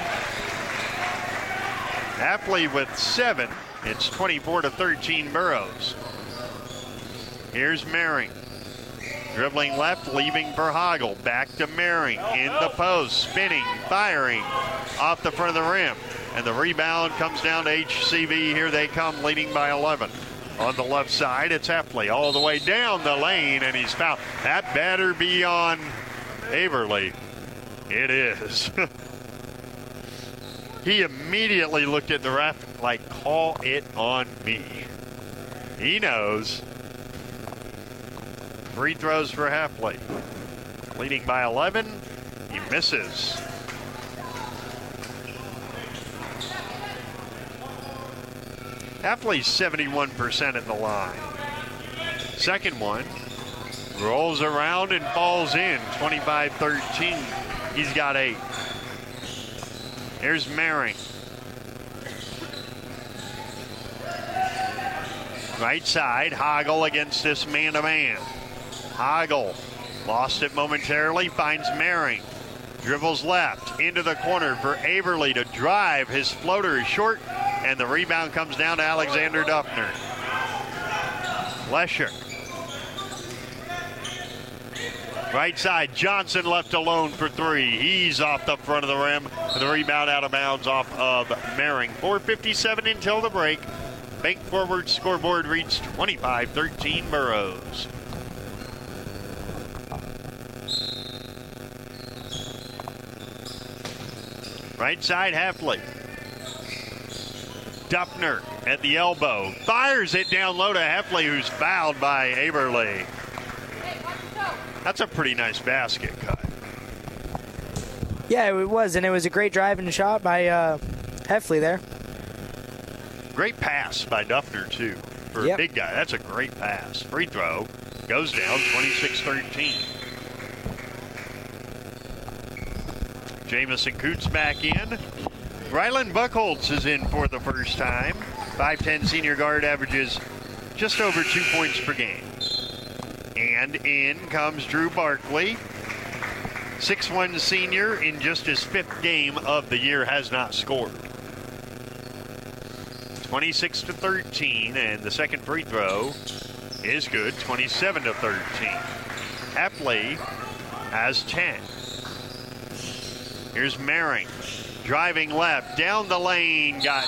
Speaker 2: Hafley with 7. It's 24-13 Burroughs. Here's Mehring. Dribbling left, leaving for Hagel. Back to Mehring. In the post. Spinning, firing. Off the front of the rim. And the rebound comes down to HCV. Here they come, leading by 11. On the left side, it's Hafley all the way down the lane, and he's fouled. That better be on Averly. It is. He immediately looked at the ref like, call it on me. He knows. Free throws for Hafley. Leading by 11. He misses. Hafley's 71% at the line. Second one rolls around and falls in. 25-13. He's got 8. Here's Mehring. Right side, Hagel against this man-to-man. Hagel lost it momentarily, finds Mehring. Dribbles left into the corner for Averly to drive. His floater is short, and the rebound comes down to Alexander Duffner. Leshuk. Right side, Johnson left alone for 3. He's off the front of the rim. And the rebound out of bounds off of Mehring. 4:57 until the break. Bank Forward scoreboard reads 25-13 Burroughs. Right side, Hafley. Duffner at the elbow. Fires it down low to Hafley, who's fouled by Averly. That's a pretty nice basket cut.
Speaker 3: Yeah, it was, and it was a great driving shot by Hafley there.
Speaker 2: Great pass by Duffner, too, for a big guy. That's a great pass. Free throw goes down, 26-13. Jamison Coots back in. Ryland Buchholz is in for the first time. 5'10 senior guard, averages just over 2 points per game. And in comes Drew Barkley. 6'1 senior in just his 5th game of the year, has not scored. 26-13, and the second free throw is good, 27-13. Hafley has 10. Here's Mehring, driving left, down the lane, got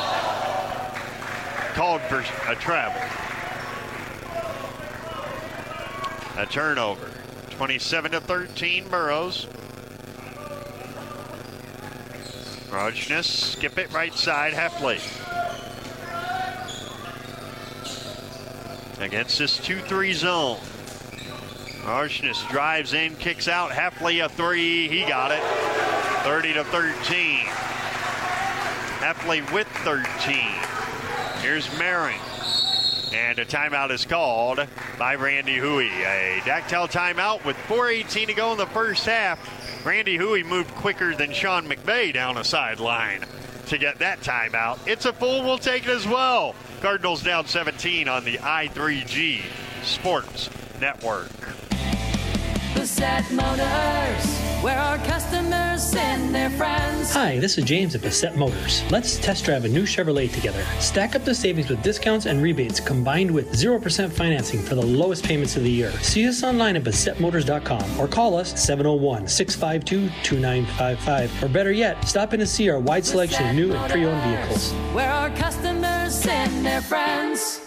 Speaker 2: called for a travel. A turnover. 27-13 Burroughs. Rojnes, skip it right side, Hafley. Against this 2-3 zone. Rojnes drives in, kicks out, Hafley a 3, he got it. 30-13. Hafley with 13. Here's Mehring. And a timeout is called by Randy Huey. A Dactyl timeout with 4:18 to go in the first half. Randy Huey moved quicker than Sean McVay down the sideline to get that timeout. It's a full, we'll take it as well. Cardinals down 17 on the I3G Sports Network.
Speaker 14: Bassett Motors, where our customers send their friends.
Speaker 15: Hi, this is James at Bassett Motors. Let's test drive a new Chevrolet together. Stack up the savings with discounts and rebates combined with 0% financing for the lowest payments of the year. See us online at BassettMotors.com or call us 701-652-2955. Or better yet, stop in to see our wide selection of new and pre-owned vehicles.
Speaker 14: Where our customers send their friends.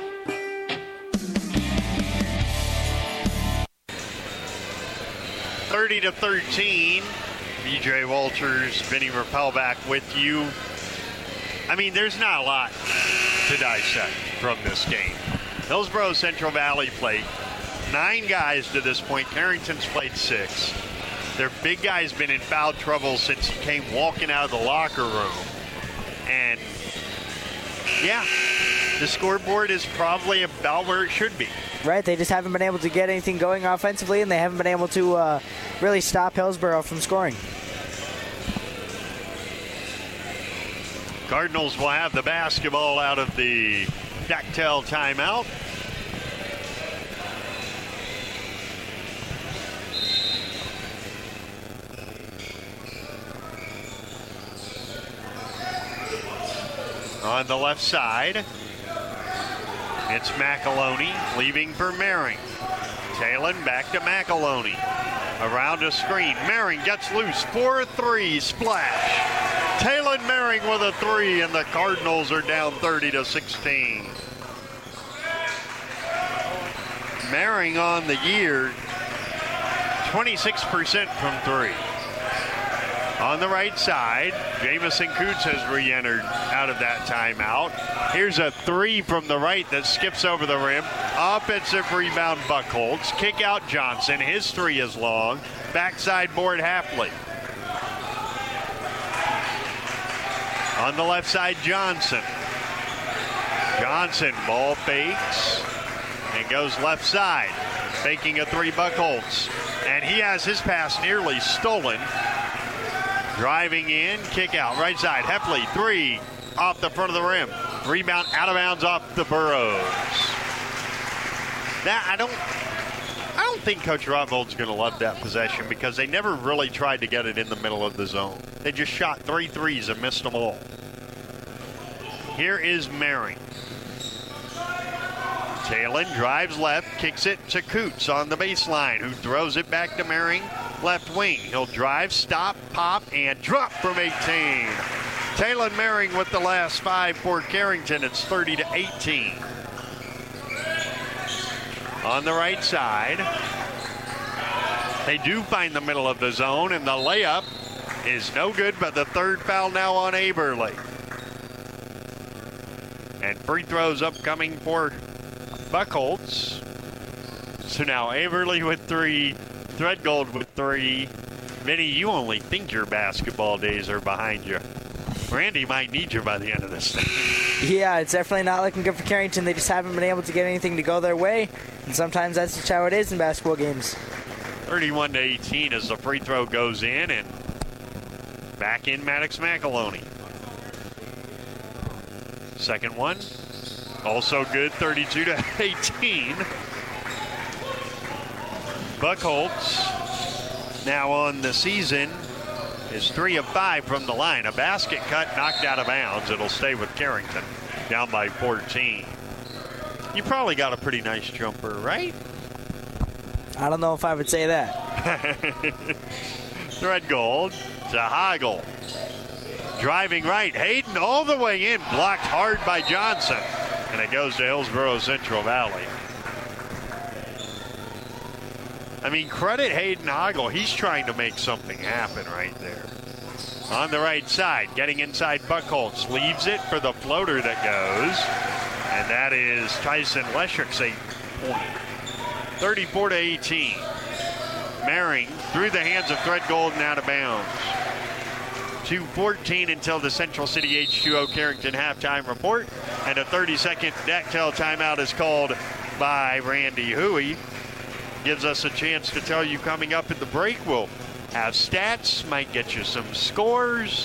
Speaker 2: To 13. BJ Walters, Vinny Rappel back with you. I mean, there's not a lot to dissect from this game. Hillsborough Central Valley played 9 guys to this point. Carrington's played 6. Their big guy's been in foul trouble since he came walking out of the locker room. And, yeah, the scoreboard is probably about where it should be.
Speaker 3: Right, they just haven't been able to get anything going offensively, and they haven't been able to really stop Hillsborough from scoring.
Speaker 2: Cardinals will have the basketball out of the Dactyl timeout. On the left side, it's McAloney leaving for Maring. Talon back to McAloney. Around a screen. Maring gets loose for a three. Splash. Talon Maring with a three, and the Cardinals are down 30-16. Maring on the year, 26% from three. On the right side, Jamison Coots has re-entered out of that timeout. Here's a three from the right that skips over the rim. Offensive rebound, Buckholz. Kick out Johnson. His three is long. Backside board, Hapley. On the left side, Johnson. Johnson ball fakes and goes left side. Faking a three, Buckholz. And he has his pass nearly stolen. Driving in, kick out, right side. Heffley, three, off the front of the rim. Rebound out of bounds off the Burrows. Now, I don't think Coach Rotvold's going to love that possession because they never really tried to get it in the middle of the zone. They just shot 3 threes and missed them all. Here is Maring. Talon drives left, kicks it to Coots on the baseline, who throws it back to Maring. Left wing. He'll drive, stop, pop, and drop from 18. Talon Maring with the last 5 for Carrington. It's 30-18. On the right side, they do find the middle of the zone, and the layup is no good, but the third foul now on Aberle. And free throws upcoming for Buckholz. So now Aberle with 3. Threadgold with 3. Vinny, you only think your basketball days are behind you. Randy might need you by the end of this thing.
Speaker 3: Yeah, it's definitely not looking good for Carrington. They just haven't been able to get anything to go their way. And sometimes that's just how it is in basketball games.
Speaker 2: 31-18 as the free throw goes in, and back in Maddox McAloney. Second one, also good, 32-18. Buckholz, now on the season, is 3 of 5 from the line. A basket cut, knocked out of bounds. It'll stay with Carrington, down by 14. You probably got a pretty nice jumper, right?
Speaker 3: I don't know if I would say that.
Speaker 2: Threadgold to Hagel. Driving right, Hayden all the way in, blocked hard by Johnson. And it goes to Hillsborough Central Valley. I mean, credit Hayden Hagel. He's trying to make something happen right there. On the right side, getting inside Buckholz. Leaves it for the floater that goes. And that is Tyson Lesherik's 8-point. 34-18. Maring through the hands of Threadgold and out of bounds. 2:14 until the Central City H2O Carrington halftime report. And a 30-second Dactyl timeout is called by Randy Huey. Gives us a chance to tell you coming up at the break. We'll have stats, might get you some scores.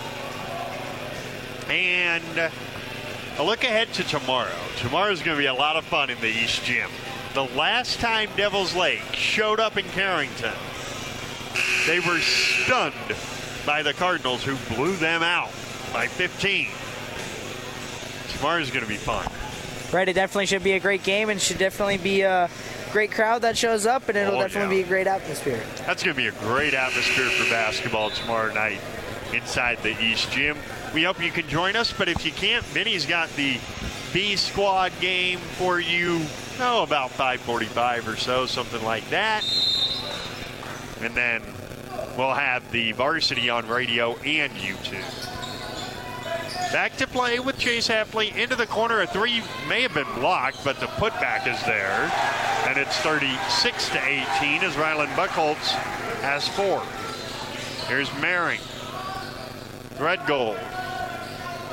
Speaker 2: And a look ahead to tomorrow. Tomorrow's going to be a lot of fun in the East Gym. The last time Devils Lake showed up in Carrington, they were stunned by the Cardinals, who blew them out by 15. Tomorrow's going to be fun.
Speaker 3: Right, it definitely should be a great game, and should definitely be a great crowd that shows up, and it'll definitely be a great atmosphere.
Speaker 2: That's going to be a great atmosphere for basketball tomorrow night inside the East Gym. We hope you can join us, but if you can't, Vinny's got the B Squad game for you, about 5:45 or so, something like that. And then we'll have the varsity on radio and YouTube. Back to play with Chase Hapley into the corner. A three may have been blocked, but the putback is there. And it's 36-18 as Rylan Buckholz has 4. Here's Maring. Threadgold.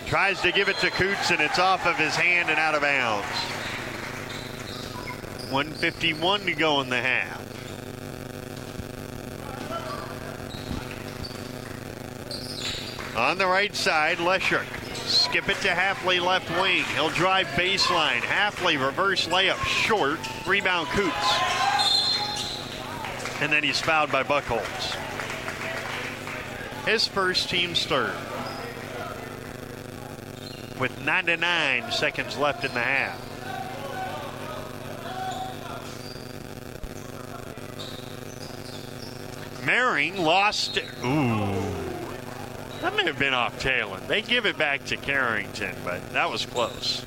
Speaker 2: Tries to give it to Coots, and it's off of his hand and out of bounds. 1:51 to go in the half. On the right side, Leshuk. Skip it to Hafley, left wing. He'll drive baseline. Hafley, reverse layup, short. Rebound, Coots. And then he's fouled by Buchholz. His first team's third. With 99 seconds left in the half. Mehring lost. Ooh. That may have been off Talon. They give it back to Carrington, but that was close.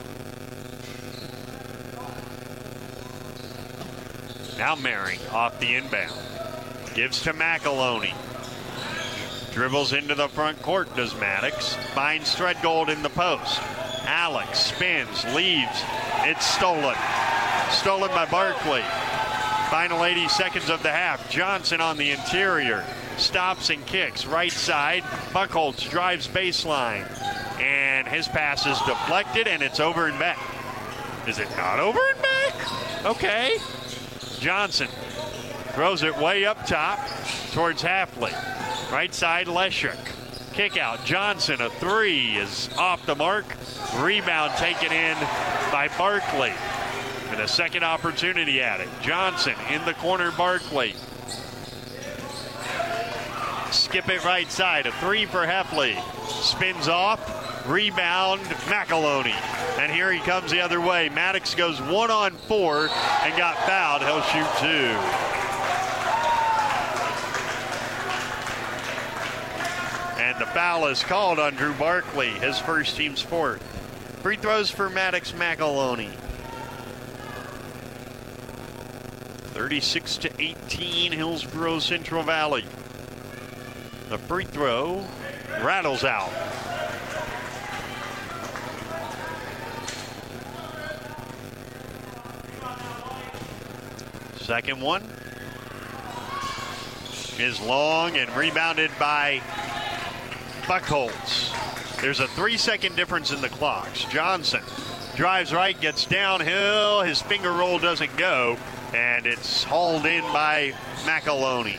Speaker 2: Now Mehring off the inbound. Gives to McAloney. Dribbles into the front court, does Maddox. Finds Threadgold in the post. Alex spins, leaves. It's stolen. Stolen by Barkley. Final 80 seconds of the half. Johnson on the interior. Stops and kicks. Right side. Buchholz drives baseline. And his pass is deflected, and it's over and back. Is it not over and back? Okay. Johnson throws it way up top towards Hafley. Right side, Leshuk. Kick out. Johnson, a three, is off the mark. Rebound taken in by Barkley. And a second opportunity at it. Johnson in the corner, Barkley. Skip it right side. A three for Hafley. Spins off. Rebound, McAloney. And here he comes the other way. Maddox goes 1-on-4 and got fouled. He'll shoot two. And the foul is called on Drew Barkley, his first team's fourth. Free throws for Maddox McAloney. 36-18, Hillsborough Central Valley. The free throw rattles out. Second one is long and rebounded by Buchholz. There's a 3-second difference in the clocks. Johnson drives right, gets downhill. His finger roll doesn't go, and it's hauled in by McAloney.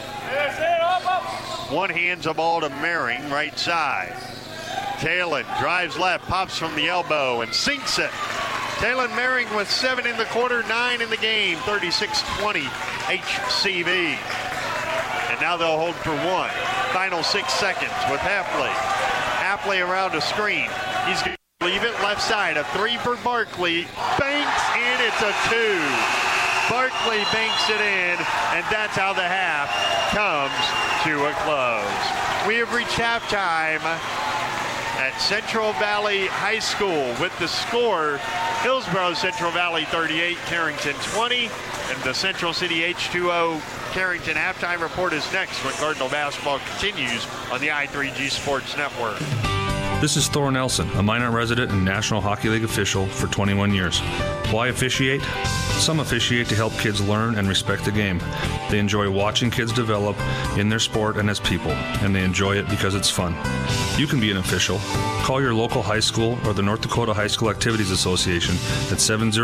Speaker 2: One hands the ball to Mehring, right side. Talon drives left, pops from the elbow, and sinks it. Talon Mehring with 7 in the quarter, 9 in the game, 36-20 HCV. And now they'll hold for one. Final 6 seconds with Hafley. Hafley around a screen. He's going to leave it left side. A three for Barkley. Banks in, it's a two. Barkley banks it in, and that's how the half comes to a close. We have reached halftime at Central Valley High School with the score Hillsborough Central Valley 38, Carrington 20, and the Central City H2O Carrington halftime report is next when Cardinal basketball continues on the I3G Sports Network.
Speaker 16: This is Thor Nelson, a Minot resident and National Hockey League official for 21 years. Why officiate? Some officiate to help kids learn and respect the game. They enjoy watching kids develop in their sport and as people, and they enjoy it because it's fun. You can be an official. Call your local high school or the North Dakota High School Activities Association at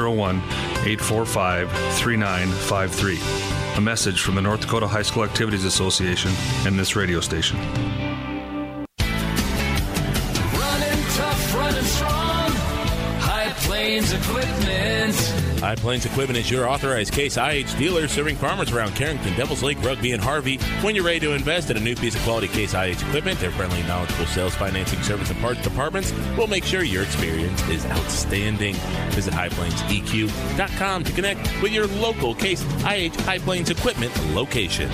Speaker 16: 701-845-3953. A message from the North Dakota High School Activities Association and this radio station.
Speaker 17: High Plains Equipment is your authorized Case IH dealer serving farmers around Carrington, Devils Lake, Rugby, and Harvey. When you're ready to invest in a new piece of quality Case IH equipment, their friendly, knowledgeable sales, financing, service, and parts departments will make sure your experience is outstanding. Visit HighPlainsEQ.com to connect with your local Case IH High Plains Equipment location.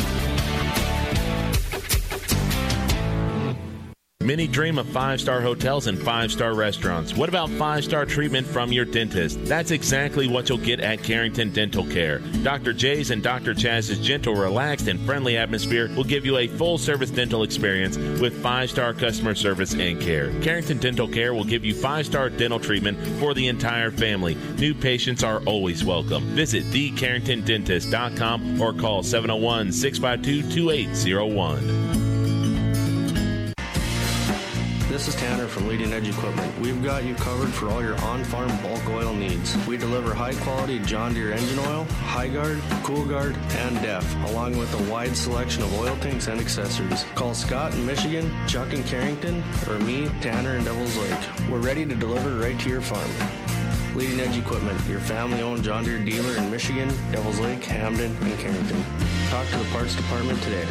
Speaker 17: Many dream of 5-star hotels and 5-star restaurants. What about 5-star treatment from your dentist? That's exactly what you'll get at Carrington Dental Care. Dr. J's and Dr. Chaz's gentle, relaxed, and friendly atmosphere will give you a full-service dental experience with 5-star customer service and care. Carrington Dental Care will give you 5-star dental treatment for the entire family. New patients are always welcome. Visit thecarringtondentist.com or call 701-652-2801.
Speaker 18: This this is Tanner from Leading Edge Equipment. We've got you covered for all your on-farm bulk oil needs. We deliver high-quality John Deere engine oil, High-Guard, Cool-Guard, and DEF, along with a wide selection of oil tanks and accessories. Call Scott in Michigan, Chuck in Carrington, or me, Tanner in Devils Lake. We're ready to deliver right to your farm. Leading Edge Equipment, your family-owned John Deere dealer in Michigan, Devils Lake, Hamden, and Carrington. Talk to the parts department today.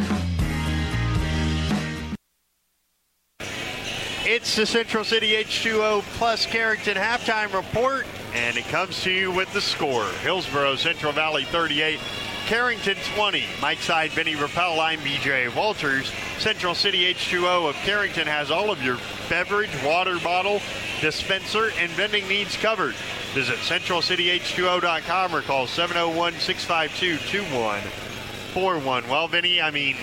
Speaker 2: It's the Central City H2O Plus Carrington halftime report, and it comes to you with the score. Hillsboro Central Valley 38, Carrington 20. Mike Side, Vinny Rappel, I'm BJ Walters. Central City H2O of Carrington has all of your beverage, water bottle, dispenser, and vending needs covered. Visit CentralCityH2O.com or call 701-652-2141. Well, Vinny, I mean,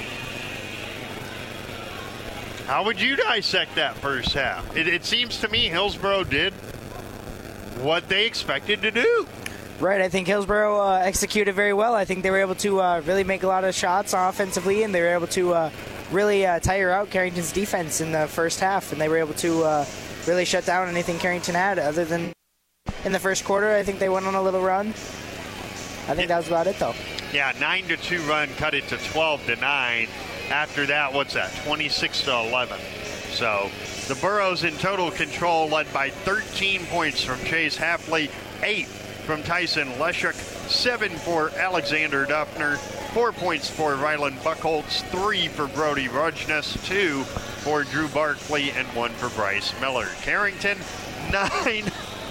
Speaker 2: how would you dissect that first half? It seems to me Hillsboro did what they expected to do.
Speaker 3: Right, I think Hillsboro executed very well. I think they were able to really make a lot of shots offensively, and they were able to really tire out Carrington's defense in the first half, and they were able to really shut down anything Carrington had. Other than in the first quarter, I think they went on a little run. I think that was about it, though.
Speaker 2: Yeah, 9-2 run cut it to 12-9. After that, what's that? 26-11. So the Burros in total control, led by 13 points from Chase Hafley, 8 from Tyson Leshuk, 7 for Alexander Duffner, 4 points for Ryland Buckholtz, 3 for Brody Rudgness, 2 for Drew Barkley, and 1 for Bryce Miller. Carrington, 9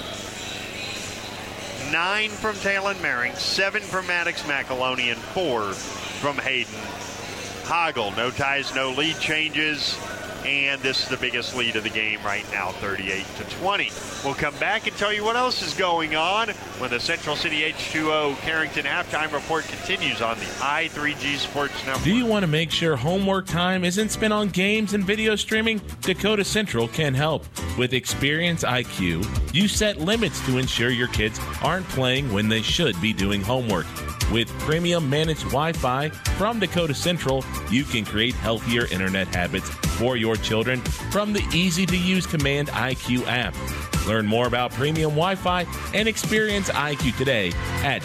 Speaker 2: from Talon Mering, 7 from Maddox McAloney, and 4 from Hayden Hoggle. No ties, no lead changes, and this is the biggest lead of the game right now, 38-20. We'll come back and tell you what else is going on when the Central City H2O Carrington halftime report continues on the I3G Sports Network.
Speaker 17: Do you want to make sure homework time isn't spent on games and video streaming? Dakota Central can help. With Experience IQ, you set limits to ensure your kids aren't playing when they should be doing homework. With premium managed Wi-Fi from Dakota Central, you can create healthier internet habits for your children from the easy-to-use Command IQ app. Learn more about premium Wi-Fi and Experience IQ today at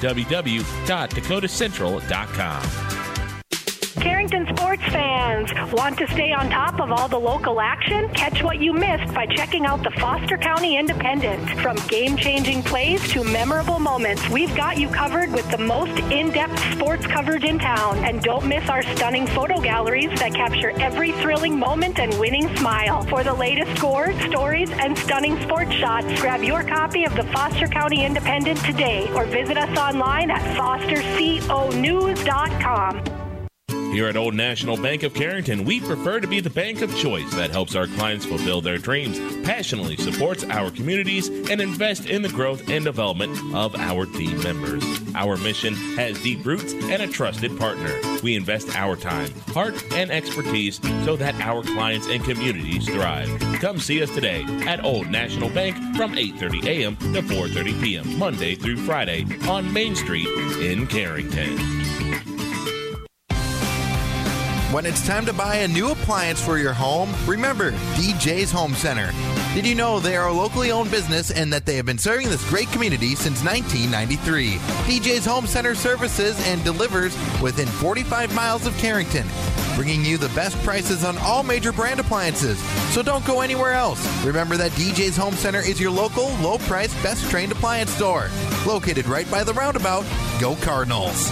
Speaker 17: www.dakotacentral.com.
Speaker 19: Carrington sports fans, want to stay on top of all the local action? Catch what you missed by checking out the Foster County Independent. From game-changing plays to memorable moments, we've got you covered with the most in-depth sports coverage in town. And don't miss our stunning photo galleries that capture every thrilling moment and winning smile. For the latest scores, stories, and stunning sports shots, grab your copy of the Foster County Independent today or visit us online at fosterconews.com.
Speaker 17: Here at Old National Bank of Carrington, we prefer to be the bank of choice that helps our clients fulfill their dreams, passionately supports our communities, and invest in the growth and development of our team members. Our mission has deep roots and a trusted partner. We invest our time, heart, and expertise so that our clients and communities thrive. Come see us today at Old National Bank from 8:30 a.m. to 4:30 p.m., Monday through Friday on Main Street in Carrington.
Speaker 4: When it's time to buy a new appliance for your home, remember DJ's Home Center. Did you know they are a locally owned business and that they have been serving this great community since 1993? DJ's Home Center services and delivers within 45 miles of Carrington, bringing you the best prices on all major brand appliances. So don't go anywhere else. Remember that DJ's Home Center is your local, low-priced, best-trained appliance store. Located right by the roundabout. Go Cardinals.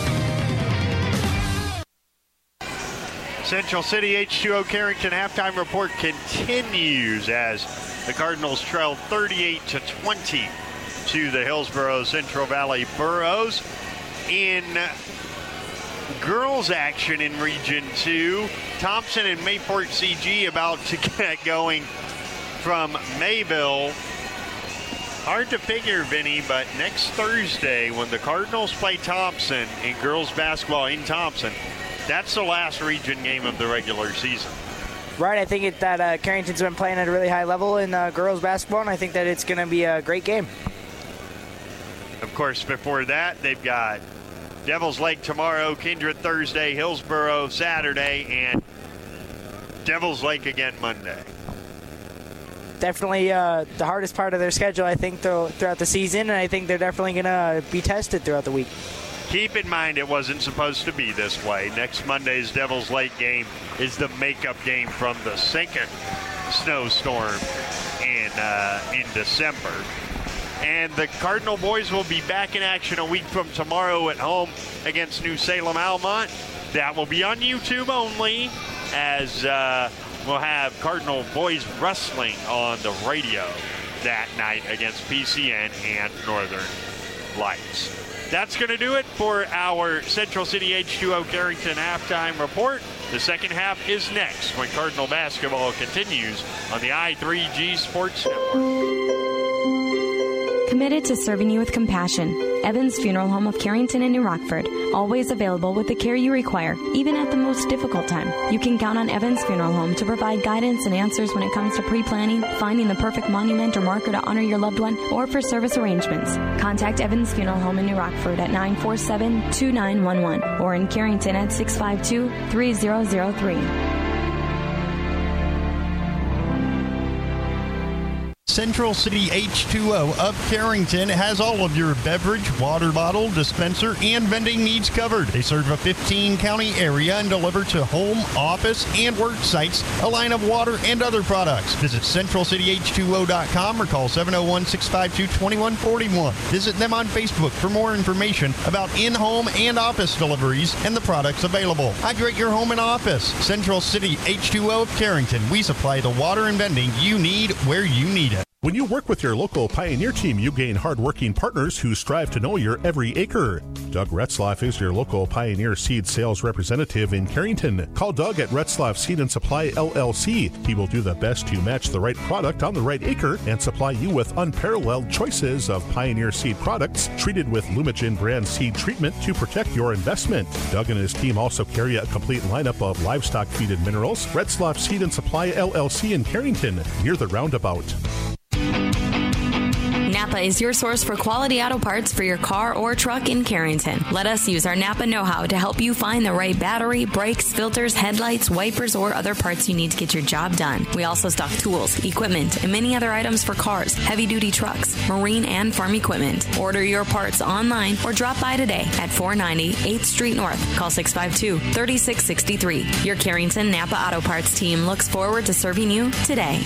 Speaker 2: Central City H2O Carrington halftime report continues as the Cardinals trail 38-20 to the Hillsboro Central Valley Burros. In girls action in Region 2, Thompson and Mayport CG about to get going from Mayville. Hard to figure, Vinny, but next Thursday when the Cardinals play Thompson in girls basketball in Thompson, that's the last region game of the regular season.
Speaker 3: Right, I think that Carrington's been playing at a really high level in girls basketball, and I think that it's going to be a great game.
Speaker 2: Of course, before that, they've got Devils Lake tomorrow, Kindred Thursday, Hillsboro Saturday, and Devils Lake again Monday.
Speaker 3: definitely the hardest part of their schedule, I think, throughout the season, and I think they're definitely going to be tested throughout the week.
Speaker 2: Keep in mind it wasn't supposed to be this way. Next Monday's Devils Lake game is the makeup game from the second snowstorm in December. And the Cardinal boys will be back in action a week from tomorrow at home against New Salem Almont. That will be on YouTube only, as we'll have Cardinal boys wrestling on the radio that night against PCN and Northern Lights. That's going to do it for our Central City H2O Carrington halftime report. The second half is next when Cardinal basketball continues on the I3G Sports Network.
Speaker 20: Committed to serving you with compassion. Evans Funeral Home of Carrington and New Rockford. Always available with the care you require, even at the most difficult time. You can count on Evans Funeral Home to provide guidance and answers when it comes to pre-planning, finding the perfect monument or marker to honor your loved one, or for service arrangements. Contact Evans Funeral Home in New Rockford at 947-2911 or in Carrington at 652-3003.
Speaker 21: Central City H2O of Carrington has all of your beverage, water bottle, dispenser, and vending needs covered. They serve a 15-county area and deliver to home, office, and work sites a line of water and other products. Visit CentralCityH2O.com or call 701-652-2141. Visit them on Facebook for more information about in-home and office deliveries and the products available. Hydrate your home and office. Central City H2O of Carrington. We supply the water and vending you need where you need it.
Speaker 22: When you work with your local Pioneer team, you gain hard-working partners who strive to know your every acre. Doug Retzlaff is your local Pioneer seed sales representative in Carrington. Call Doug at Retzlaff Seed and Supply, LLC. He will do the best to match the right product on the right acre and supply you with unparalleled choices of Pioneer seed products treated with Lumigen brand seed treatment to protect your investment. Doug and his team also carry a complete lineup of livestock feed and minerals. Retzlaff Seed and Supply, LLC in Carrington, near the roundabout.
Speaker 20: Napa is your source for quality auto parts for your car or truck in Carrington. Let us use our Napa know-how to help you find the right battery, brakes, filters, headlights, wipers, or other parts you need to get your job done. We also stock tools, equipment, and many other items for cars, heavy-duty trucks, marine, and farm equipment. Order your parts online or drop by today at 490 8th Street North. Call 652-3663. Your Carrington Napa Auto Parts team looks forward to serving you today.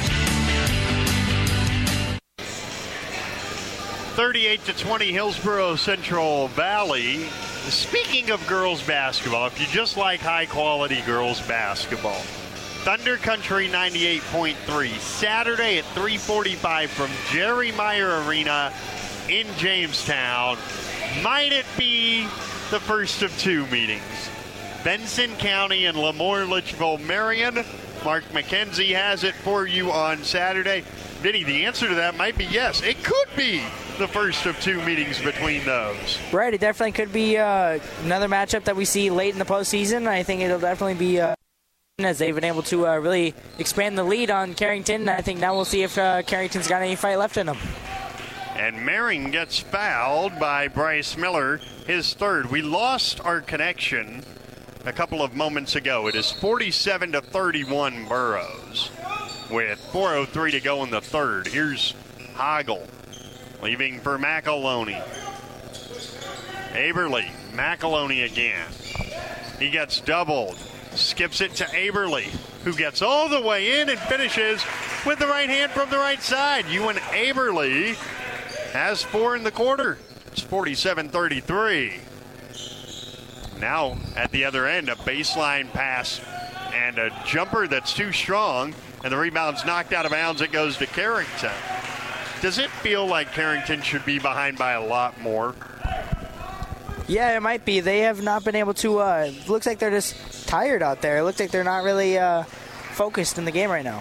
Speaker 2: 38-20 Hillsborough Central Valley. Speaking of girls basketball, if you just like high-quality girls basketball, Thunder Country 98.3, Saturday at 3:45 from Jerry Meyer Arena in Jamestown. Might it be the first of two meetings? Benson County and Lemoore Litchfield Marion. Mark McKenzie has it for you on Saturday. Vinny, the answer to that might be yes. It could be the first of two meetings between those.
Speaker 3: Right, it definitely could be another matchup that we see late in the postseason. I think it'll definitely be as they've been able to really expand the lead on Carrington. I think now we'll see if Carrington's got any fight left in them.
Speaker 2: And Marion gets fouled by Bryce Miller, his third. We lost our connection a couple of moments ago. It is 47-31 Burroughs with 4:03 to go in the third. Here's Hoggle leaving for McAloney. Aberly, McAloney again. He gets doubled, skips it to Aberly, who gets all the way in and finishes with the right hand from the right side. Ewan Aberly has four in the quarter. It's 47-33. Now at the other end, a baseline pass and a jumper that's too strong, and the rebound's knocked out of bounds. It goes to Carrington. Does it feel like Carrington should be behind by a lot more?
Speaker 3: Yeah, it might be. They have not been able to. Looks like they're just tired out there. It looks like they're not really focused in the game right now.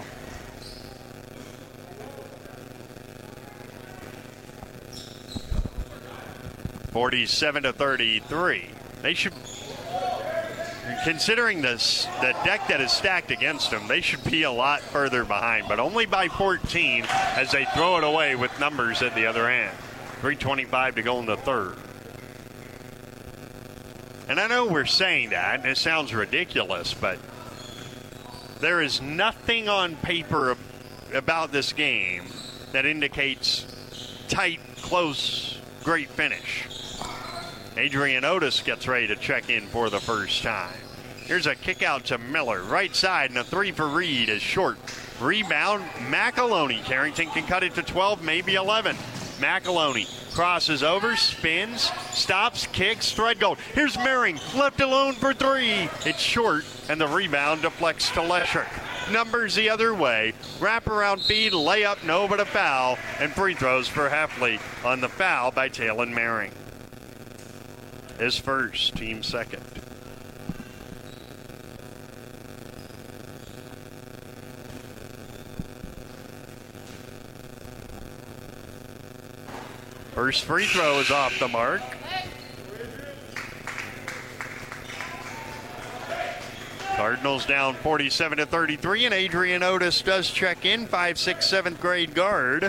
Speaker 3: (47-33). They should, considering this, the deck that is stacked against them, they should be a lot further behind, but only by 14 as they throw it away with numbers at the other end. 3:25 to go in the third. And I know we're saying that, and it sounds ridiculous, but there is nothing on paper
Speaker 2: about this game that indicates tight, close, great finish. Adrian Otis gets ready to check in for the first time. Here's a kick out to Miller. Right side, and a three for Reed is short. Rebound, McAloney. Carrington can cut it to 12, maybe 11. McAloney crosses over, spins, stops, kicks, Threadgold. Here's Mehring, left alone for three. It's short, and the rebound deflects to Lesher. Numbers the other way. Wraparound feed, layup, no, but a foul. And free throws for Heffley on the foul by Talon Mehring. His first, team second. First free throw is off the mark. Cardinals down 47-33, and Adrian Otis does check in, 5'6", 7th grade guard.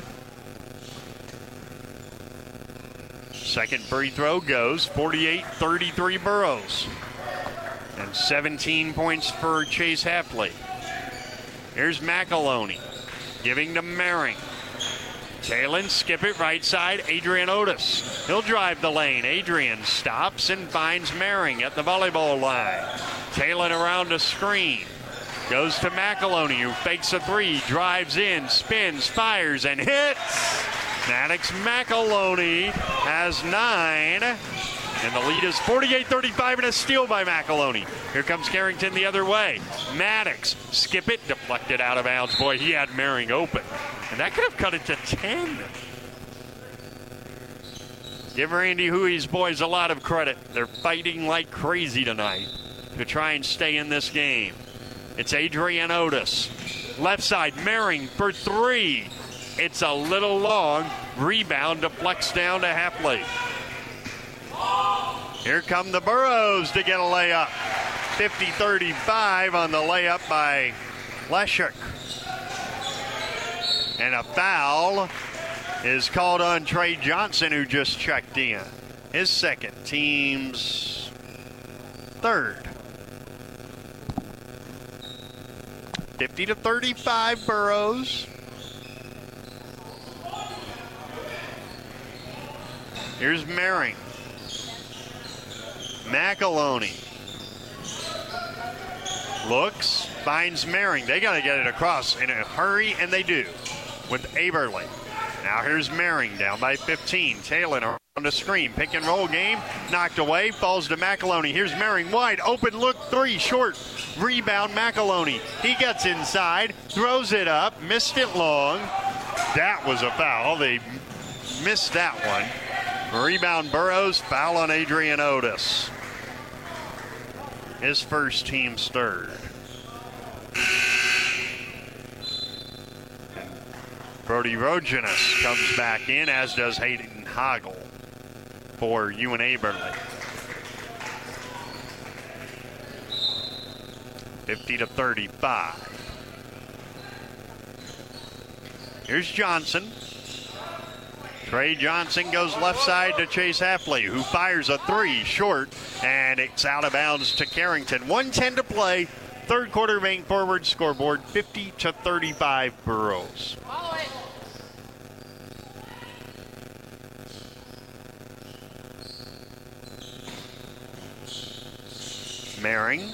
Speaker 2: Second free throw goes, 48-33 Burroughs. And 17 points for Chase Heffley. Here's McAloney, giving to Mehring. Talon, skip it right side, Adrian Otis. He'll drive the lane. Adrian stops and finds Mehring at the volleyball line. Talon around a screen. Goes to McAloney, who fakes a three, drives in, spins, fires, and hits. Maddox McAloney has 9. And the lead is 48-35 and a steal by McAloney. Here comes Carrington the other way. Maddox, skip it, deflected out of bounds. Boy, he had Mehring open. And that could have cut it to 10. Give Randy Huey's boys a lot of credit. They're fighting like crazy tonight to try and stay in this game. It's Adrian Otis. Left side, Mehring for three. It's a little long. Rebound deflects down to Heffley. Here come the Burrows to get a layup. 50-35 on the layup by Leshek. And a foul is called on Trey Johnson, who just checked in. His second, team's third. 50-35 Burrows. Here's Mehring. McAloney looks, finds Mehring. They got to get it across in a hurry, and they do with Aberle. Now here's Mehring down by 15. Talon on the screen. Pick and roll game. Knocked away. Falls to McAloney. Here's Mehring wide open. Look, three short. Rebound McAloney. He gets inside. Throws it up. Missed it long. That was a foul. They missed that one. Rebound Burroughs. Foul on Adrian Otis. His first, team's third. Brody Rojanus comes back in, as does Hayden Hoggle for Ewan Aberle. 50-35. Here's Johnson. Trey Johnson goes left side to Chase Heffley, who fires a three short, and it's out of bounds to Carrington. 1:10 to play. Third quarter, main forward scoreboard, 50-35 Burroughs. Mehring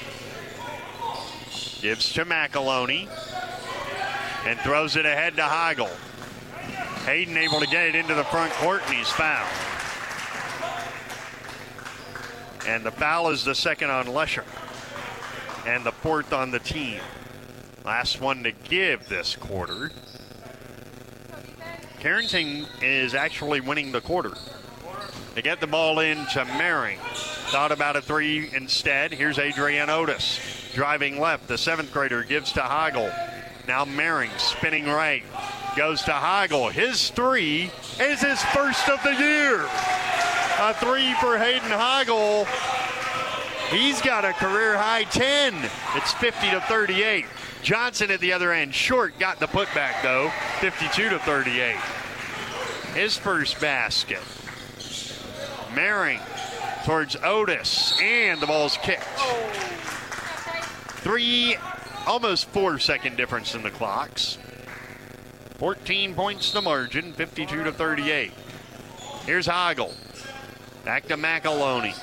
Speaker 2: gives to McAloney and throws it ahead to Hoggle. Hayden able to get it into the front court, and he's fouled. And the foul is the second on Lesher, and the fourth on the team. Last one to give this quarter. Carrington is actually winning the quarter. They get the ball in to Mehring. Thought about a three instead. Here's Adrian Otis. Driving left, the 7th grader gives to Hoggle. Now Mehring spinning right. Goes to Hoggle. His three is his first of the year. A three for Hayden Hoggle. He's got a career high 10. It's 50-38. Johnson at the other end. Short got the putback though. 52-38. His first basket. Mehring towards Otis, and the ball's kicked. Almost 4 second difference in the clocks. 14 points the margin, 52-38. Here's Hoggle. Back to McAloney.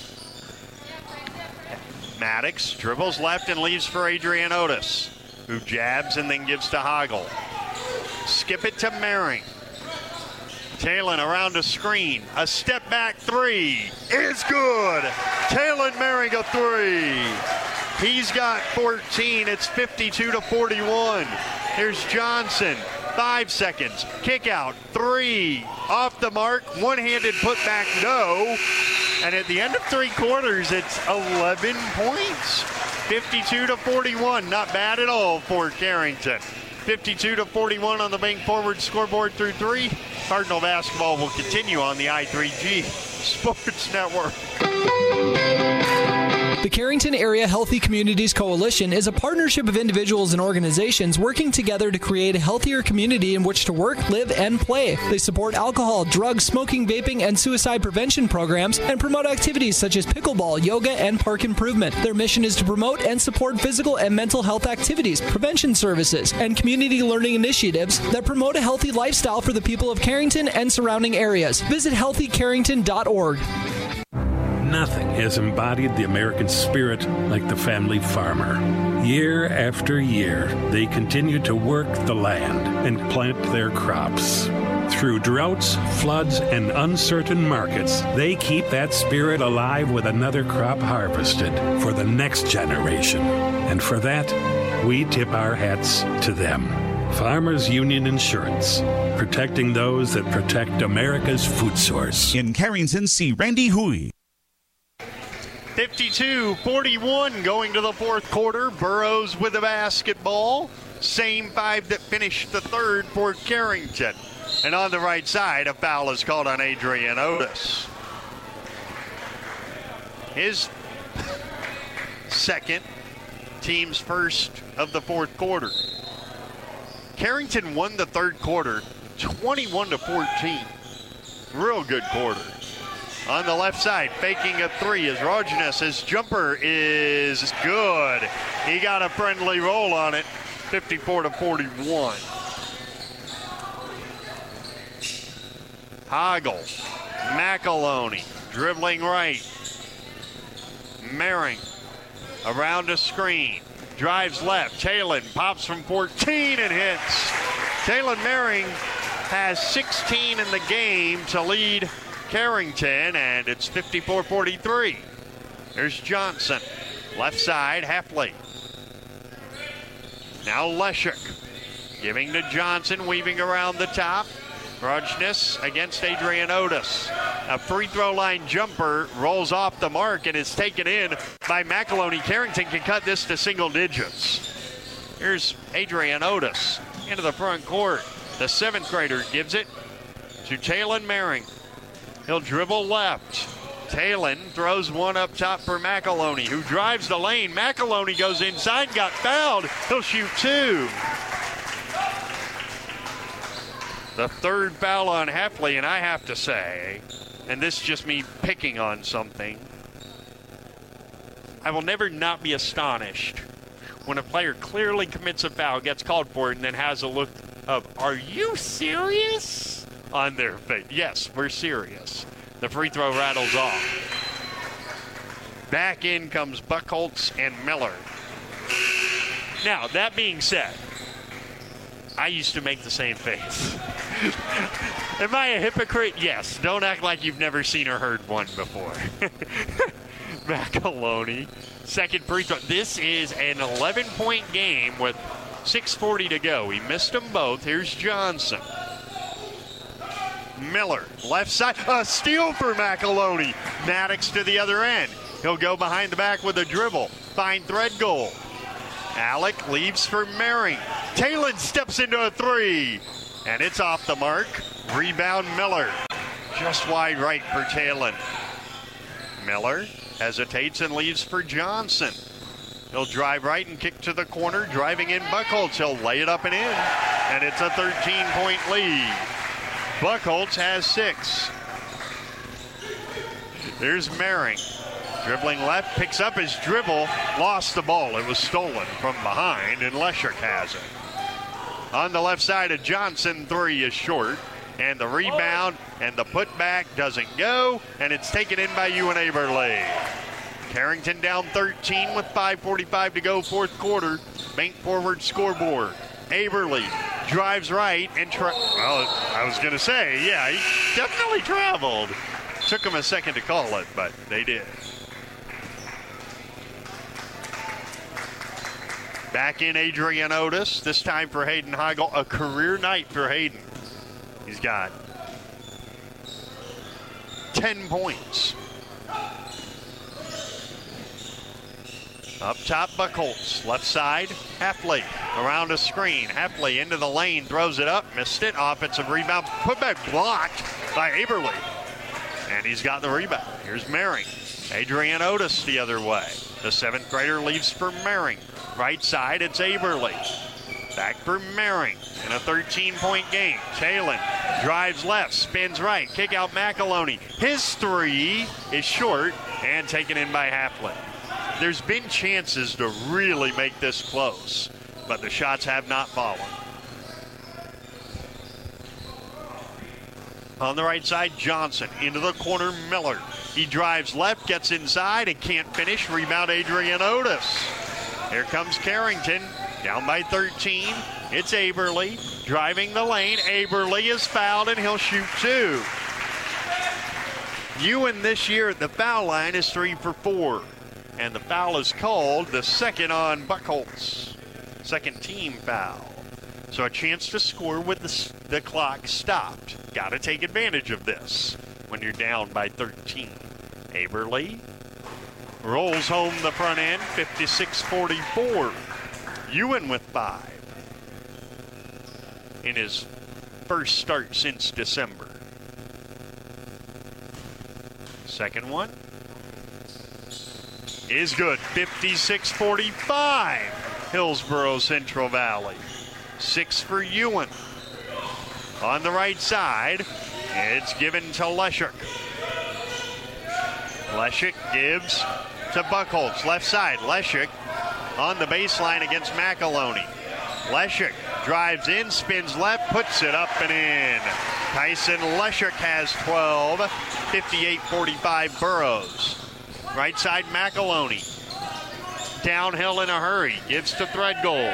Speaker 2: Maddox dribbles left and leaves for Adrian Otis, who jabs and then gives to Hoggle. Skip it to Mehring. Talon around a screen. A step back three is good. Talon Mehring a three. He's got 14. It's 52-41. Here's Johnson. 5 seconds. Kick out. Three. Off the mark. One-handed putback. No. And at the end of 3 quarters, it's 11 points. 52-41. Not bad at all for Carrington. 52-41 on the Bank Forward scoreboard through 3. Cardinal basketball will continue on the I3G Sports Network.
Speaker 5: The Carrington Area Healthy Communities Coalition is a partnership of individuals and organizations working together to create a healthier community in which to work, live, and play. They support alcohol, drugs, smoking, vaping, and suicide prevention programs and promote activities such as pickleball, yoga, and park improvement. Their mission is to promote and support physical and mental health activities, prevention services, and community learning initiatives that promote a healthy lifestyle for the people of Carrington and surrounding areas. Visit healthycarrington.org.
Speaker 6: Nothing has embodied the American spirit like the family farmer. Year after year, they continue to work the land and plant their crops. Through droughts, floods, and uncertain markets, they keep that spirit alive with another crop harvested for the next generation. And for that, we tip our hats to them. Farmers Union Insurance, protecting those that protect America's food source.
Speaker 1: In Carrington, see Randy Hui.
Speaker 2: 52-41 going to the fourth quarter. Burrows with the basketball. Same 5 that finished the third for Carrington. And on the right side, a foul is called on Adrian Otis. His second, team's first of the fourth quarter. Carrington won the third quarter 21-14. Real good quarter. On the left side, faking a three is Rognes. His jumper is good. He got a friendly roll on it, 54-41. Hoggle, McAloney, dribbling right. Mehring around a screen, drives left. Talon pops from 14 and hits. Talon Mehring has 16 in the game to lead Carrington, and it's 54-43. There's Johnson. Left side, Heffley. Now Leshek giving to Johnson, weaving around the top. Rognes against Adrian Otis. A free throw line jumper rolls off the mark and is taken in by McAloney. Carrington can cut this to single digits. Here's Adrian Otis into the front court. The 7th grader gives it to Talon Mehring. He'll dribble left. Talon throws one up top for McAloney, who drives the lane. McAloney goes inside, got fouled. He'll shoot 2. The third foul on Heffley, and I have to say, and this is just me picking on something, I will never not be astonished when a player clearly commits a foul, gets called for it, and then has a look of, "Are you serious?" on their face. Yes, we're serious. The free throw rattles off. Back in comes Buckholtz and Miller. Now, that being said, I used to make the same face. Am I a hypocrite? Yes. Don't act like you've never seen or heard one before. McAloney, second free throw. This is an 11-point game with 6:40 to go. He missed them both. Here's Johnson. Miller, left side, a steal for McAloney. Maddox to the other end. He'll go behind the back with a dribble. Find thread goal. Alec leaves for Mehring. Talon steps into a three, and it's off the mark. Rebound Miller. Just wide right for Talon. Miller hesitates and leaves for Johnson. He'll drive right and kick to the corner. Driving in Buckholtz. He'll lay it up and in, and it's a 13-point lead. Buckholtz has 6. There's Mehring. Dribbling left, picks up his dribble, lost the ball. It was stolen from behind, and Leshek has it. On the left side of Johnson, 3 is short. And the rebound and the putback doesn't go, and it's taken in by Ewan Aberle. Carrington down 13 with 5:45 to go, fourth quarter. Bank Forward scoreboard. Aberle drives right and I was going to say, yeah, he definitely traveled. Took him a second to call it, but they did. Back in Adrian Otis, this time for Hayden Heigl. A career night for Hayden. He's got 10 points. Up top, Buchholz. Left side, Hafley around a screen. Hafley into the lane, throws it up, missed it. Offensive rebound, putback blocked by Aberle. And he's got the rebound. Here's Mehring. Adrian Otis the other way. The seventh grader leaves for Mehring. Right side, it's Aberle. Back for Mehring in a 13-point game. Talon drives left, spins right, kick out McAloney. His 3 is short and taken in by Hafley. There's been chances to really make this close, but the shots have not fallen. On the right side, Johnson into the corner, Miller. He drives left, gets inside, and can't finish. Rebound, Adrian Otis. Here comes Carrington, down by 13. It's Aberle driving the lane. Aberle is fouled, and he'll shoot 2. Ewan this year at the foul line is 3 for 4. And the foul is called, the second on Buchholz. Second team foul. So a chance to score with the clock stopped. Got to take advantage of this when you're down by 13. Aberle rolls home the front end, 56-44. Ewan with 5 in his first start since December. Second one is good, 56-45. Hillsborough Central Valley. 6 for Ewan. On the right side, it's given to Leshuk. Leshuk gives to Buchholz. Left side, Leshuk on the baseline against McAloney. Leshuk drives in, spins left, puts it up and in. Tyson Leshuk has 12, 58-45 Burroughs. Right side, McAloney. Downhill in a hurry, gives to Threadgold.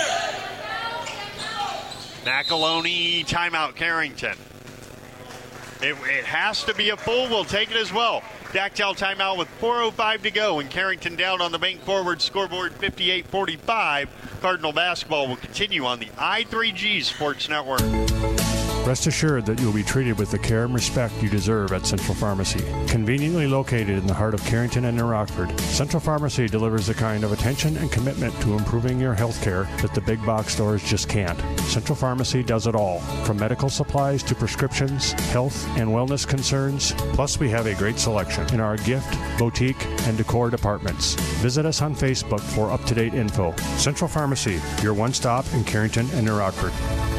Speaker 2: McAloney, timeout, Carrington. It has to be a full. We'll take it as well. Dactyl timeout with 4:05 to go, and Carrington down on the Bank Forward scoreboard, 58-45. Cardinal basketball will continue on the I3G Sports Network.
Speaker 7: Rest assured that you'll be treated with the care and respect you deserve at Central Pharmacy. Conveniently located in the heart of Carrington and New Rockford, Central Pharmacy delivers the kind of attention and commitment to improving your health care that the big box stores just can't. Central Pharmacy does it all, from medical supplies to prescriptions, health and wellness concerns. Plus, we have a great selection in our gift, boutique, and decor departments. Visit us on Facebook for up-to-date info. Central Pharmacy, your one-stop in Carrington and New Rockford.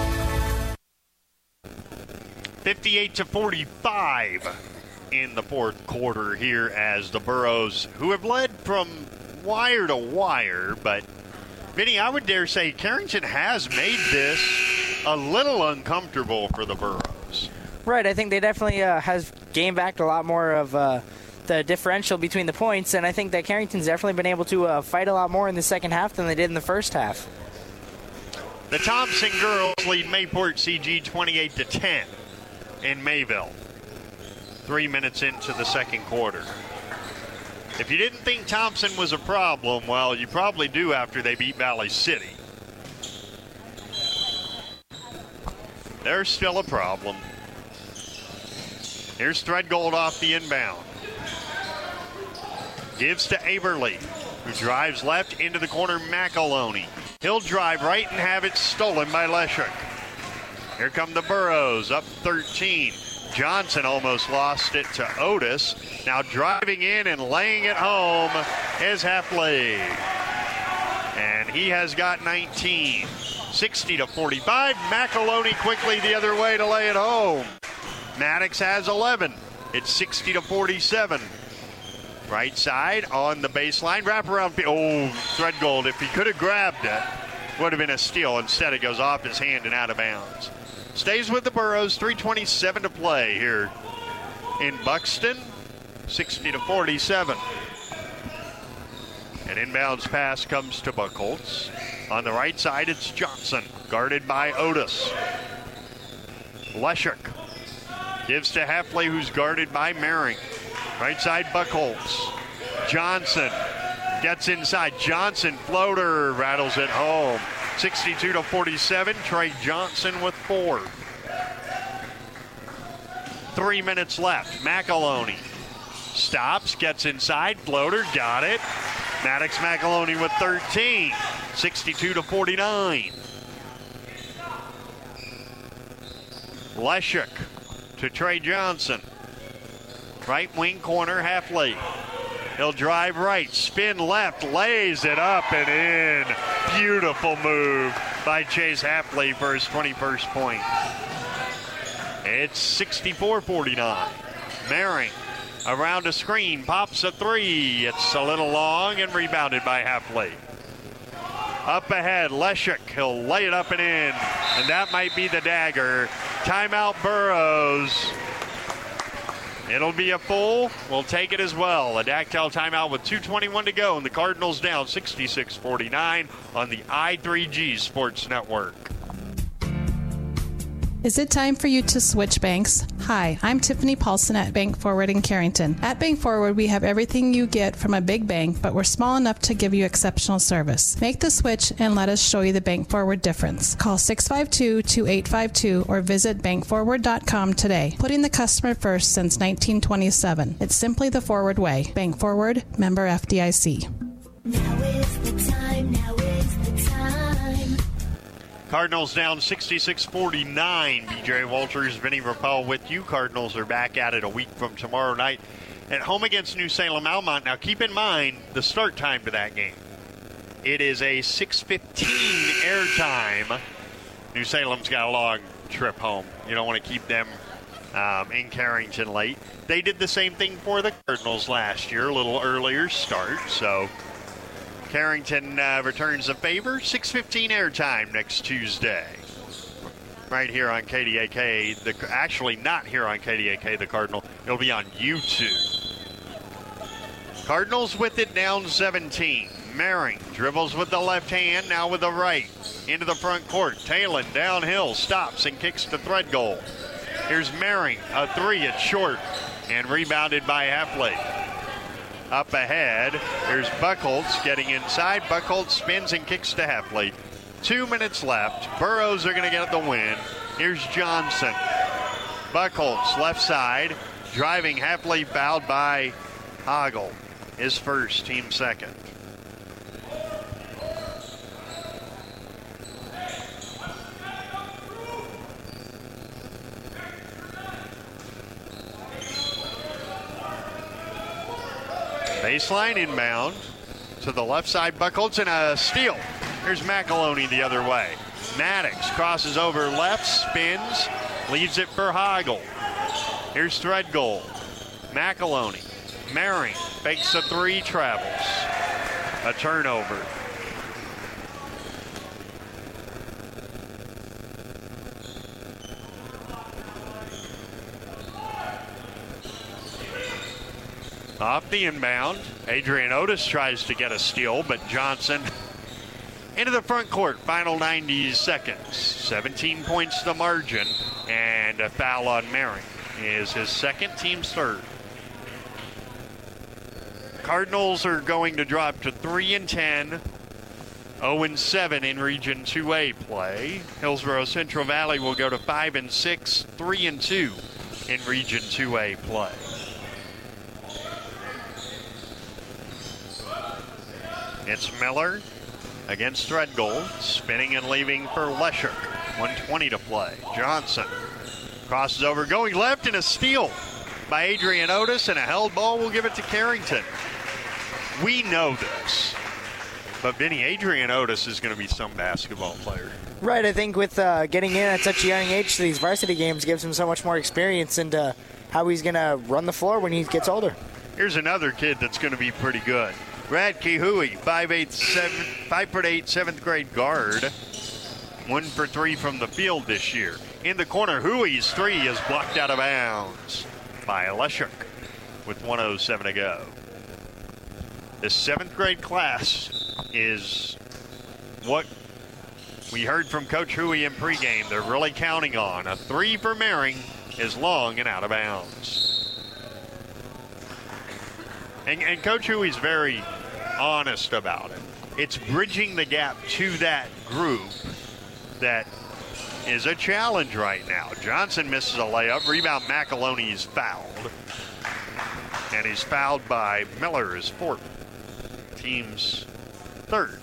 Speaker 2: 58-45 in the fourth quarter here as the Burros, who have led from wire to wire, but Vinny, I would dare say Carrington has made this a little uncomfortable for the Burros.
Speaker 3: Right, I think they definitely has gained back a lot more of the differential between the points, and I think that Carrington's definitely been able to fight a lot more in the second half than they did in the first half.
Speaker 2: The Thompson girls lead Mayport CG 28-10 in Mayville. 3 minutes into the second quarter. If you didn't think Thompson was a problem, well, you probably do after they beat Valley City. They're still a problem. Here's Threadgold off the inbound. Gives to Aberle, who drives left into the corner, McAloney. He'll drive right and have it stolen by Leshuk. Here come the Burros, up 13. Johnson almost lost it to Otis. Now driving in and laying it home is Hafley. And he has got 19. 60-45. McAloney quickly the other way to lay it home. Maddox has 11. It's 60-47. Right side on the baseline. Wraparound. Oh, Threadgold, if he could have grabbed it, would have been a steal. Instead, it goes off his hand and out of bounds. Stays with the Burros. 3:27 to play here in Buxton. 60-47. An inbounds pass comes to Buchholz. On the right side, it's Johnson, guarded by Otis. Leshuk gives to Heffley, who's guarded by Mehring. Right side, Buchholz. Johnson gets inside. Johnson floater rattles it home. 62-47. Trey Johnson with 4. 3 minutes left. McAloney stops, gets inside, floater, got it. Maddox McAloney with 13. 62-49. Leshuk to Trey Johnson. Right wing corner, Heffley. He'll drive right, spin left, lays it up and in. Beautiful move by Chase Heffley for his 21st point. It's 64-49. Mehring around a screen, pops a 3. It's a little long and rebounded by Heffley. Up ahead, Leshuk. He'll lay it up and in. And that might be the dagger. Timeout Burros. It'll be a full. We'll take it as well. A Dactyl timeout with 2:21 to go. And the Cardinals down 66-49 on the I3G Sports Network.
Speaker 9: Is it time for you to switch banks? Hi, I'm Tiffany Paulson at Bank Forward in Carrington. At Bank Forward, we have everything you get from a big bank, but we're small enough to give you exceptional service. Make the switch and let us show you the Bank Forward difference. Call 652-2852 or visit bankforward.com today. Putting the customer first since 1927. It's simply the Forward way. Bank Forward, member FDIC.
Speaker 14: Now is the time, now is the time.
Speaker 2: Cardinals down 66-49. BJ Walters, Vinny Rappel with you. Cardinals are back at it a week from tomorrow night at home against New Salem Almont. Now keep in mind the start time to that game. It is a 6:15 air time. New Salem's got a long trip home. You don't want to keep them in Carrington late. They did the same thing for the Cardinals last year, a little earlier start. So Carrington returns the favor. 6:15 airtime next Tuesday. Right here on KDAK. Actually, not here on KDAK, the Cardinal. It'll be on YouTube. Cardinals with it down 17. Mehring dribbles with the left hand, now with the right. Into the front court. Talon downhill, stops and kicks to Threadgold. Here's Mehring, a 3, it's short, and rebounded by Heffley. Up ahead, here's Buchholz getting inside. Buchholz spins and kicks to Heffley. 2 minutes left. Burros are going to get the win. Here's Johnson. Buchholz, left side, driving. Heffley fouled by Hagel. His first, team second. Baseline inbound to the left side. Buchholz and a steal. Here's McAloney the other way. Maddox crosses over left, spins, leaves it for Hagel. Here's Threadgold. McAloney. Mehring fakes a 3, travels. A turnover. Off the inbound, Adrian Otis tries to get a steal, but Johnson into the front court. Final 90 seconds. 17 points the margin, and a foul on Mehring is his second, team's third. Cardinals are going to drop to 3-10, 0-7 in Region 2A play. Hillsborough Central Valley will go to 5-6, 3-2 in Region 2A play. It's Miller against Threadgold, spinning and leaving for Leshuk. 1:20 to play. Johnson crosses over, going left, and a steal by Adrian Otis, and a held ball will give it to Carrington. We know this, but Vinny, Adrian Otis is going to be some basketball player.
Speaker 3: Right, I think with getting in at such a young age to these varsity games gives him so much more experience into how he's going to run the floor when he gets older.
Speaker 2: Here's another kid that's going to be pretty good. Radke Huey, 5'8", 7th grade guard. 1 for 3 from the field this year. In the corner, Huey's three is blocked out of bounds by Leshuk with 1:07 to go. This 7th grade class is what we heard from Coach Huey in pregame. They're really counting on. A 3 for Mering is long and out of bounds. And Coach Huey's very honest about it. It's bridging the gap to that group that is a challenge right now. Johnson misses a layup. Rebound, McAloney is fouled. And he's fouled by Miller, his fourth. Team's third.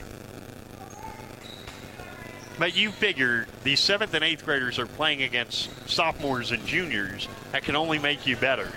Speaker 2: But you figure these 7th and 8th graders are playing against sophomores and juniors. That can only make you better.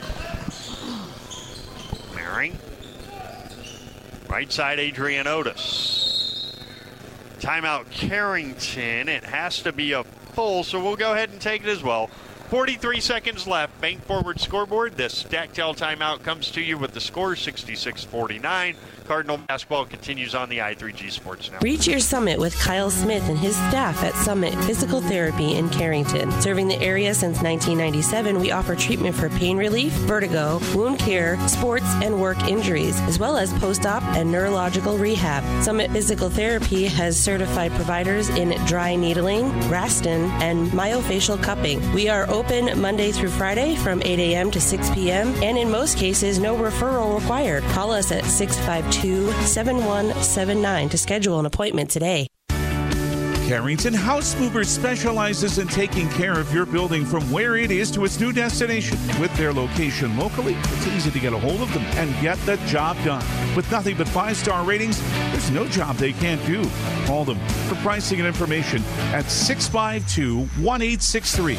Speaker 2: Mering. Right side, Adrian Otis. Timeout, Carrington. It has to be a full, so we'll go ahead and take it as well. 43 seconds left. Bank Forward scoreboard. This StatTel timeout comes to you with the score 66-49. Cardinal basketball continues on the i3G Sports Network.
Speaker 10: Reach your summit with Kyle Smith and his staff at Summit Physical Therapy in Carrington. Serving the area since 1997, we offer treatment for pain relief, vertigo, wound care, sports and work injuries, as well as post-op and neurological rehab. Summit Physical Therapy has certified providers in dry needling, Raston, and myofacial cupping. We are open Monday through Friday from 8 a.m. to 6 p.m., and in most cases, no referral required. Call us at 652-7179 to schedule an appointment today.
Speaker 1: Carrington House Movers specializes in taking care of your building from where it is to its new destination. With their location locally, it's easy to get a hold of them and get the job done. With nothing but 5-star ratings, there's no job they can't do. Call them for pricing and information at 652-1863,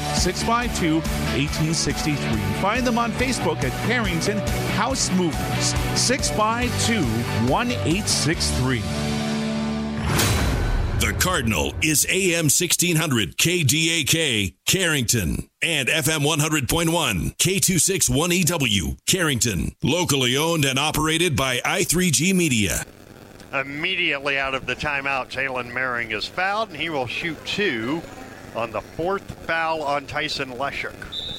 Speaker 1: 652-1863. Find them on Facebook at Carrington House Movers, 652-1863.
Speaker 12: The Cardinal is AM 1600 KDAK, Carrington, and FM 100.1 K261EW, Carrington. Locally owned and operated by i3G Media.
Speaker 2: Immediately out of the timeout, Jalen Mering is fouled, and he will shoot 2 on the 4th foul on Tyson Leshuk.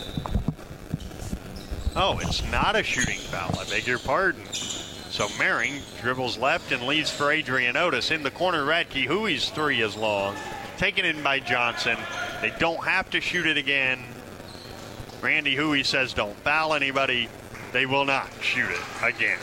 Speaker 2: Oh, it's not a shooting foul. I beg your pardon. So Mering dribbles left and leaves for Adrian Otis. In the corner, Radke Huey's three is long. Taken in by Johnson. They don't have to shoot it again. Randy Huey says don't foul anybody. They will not shoot it again.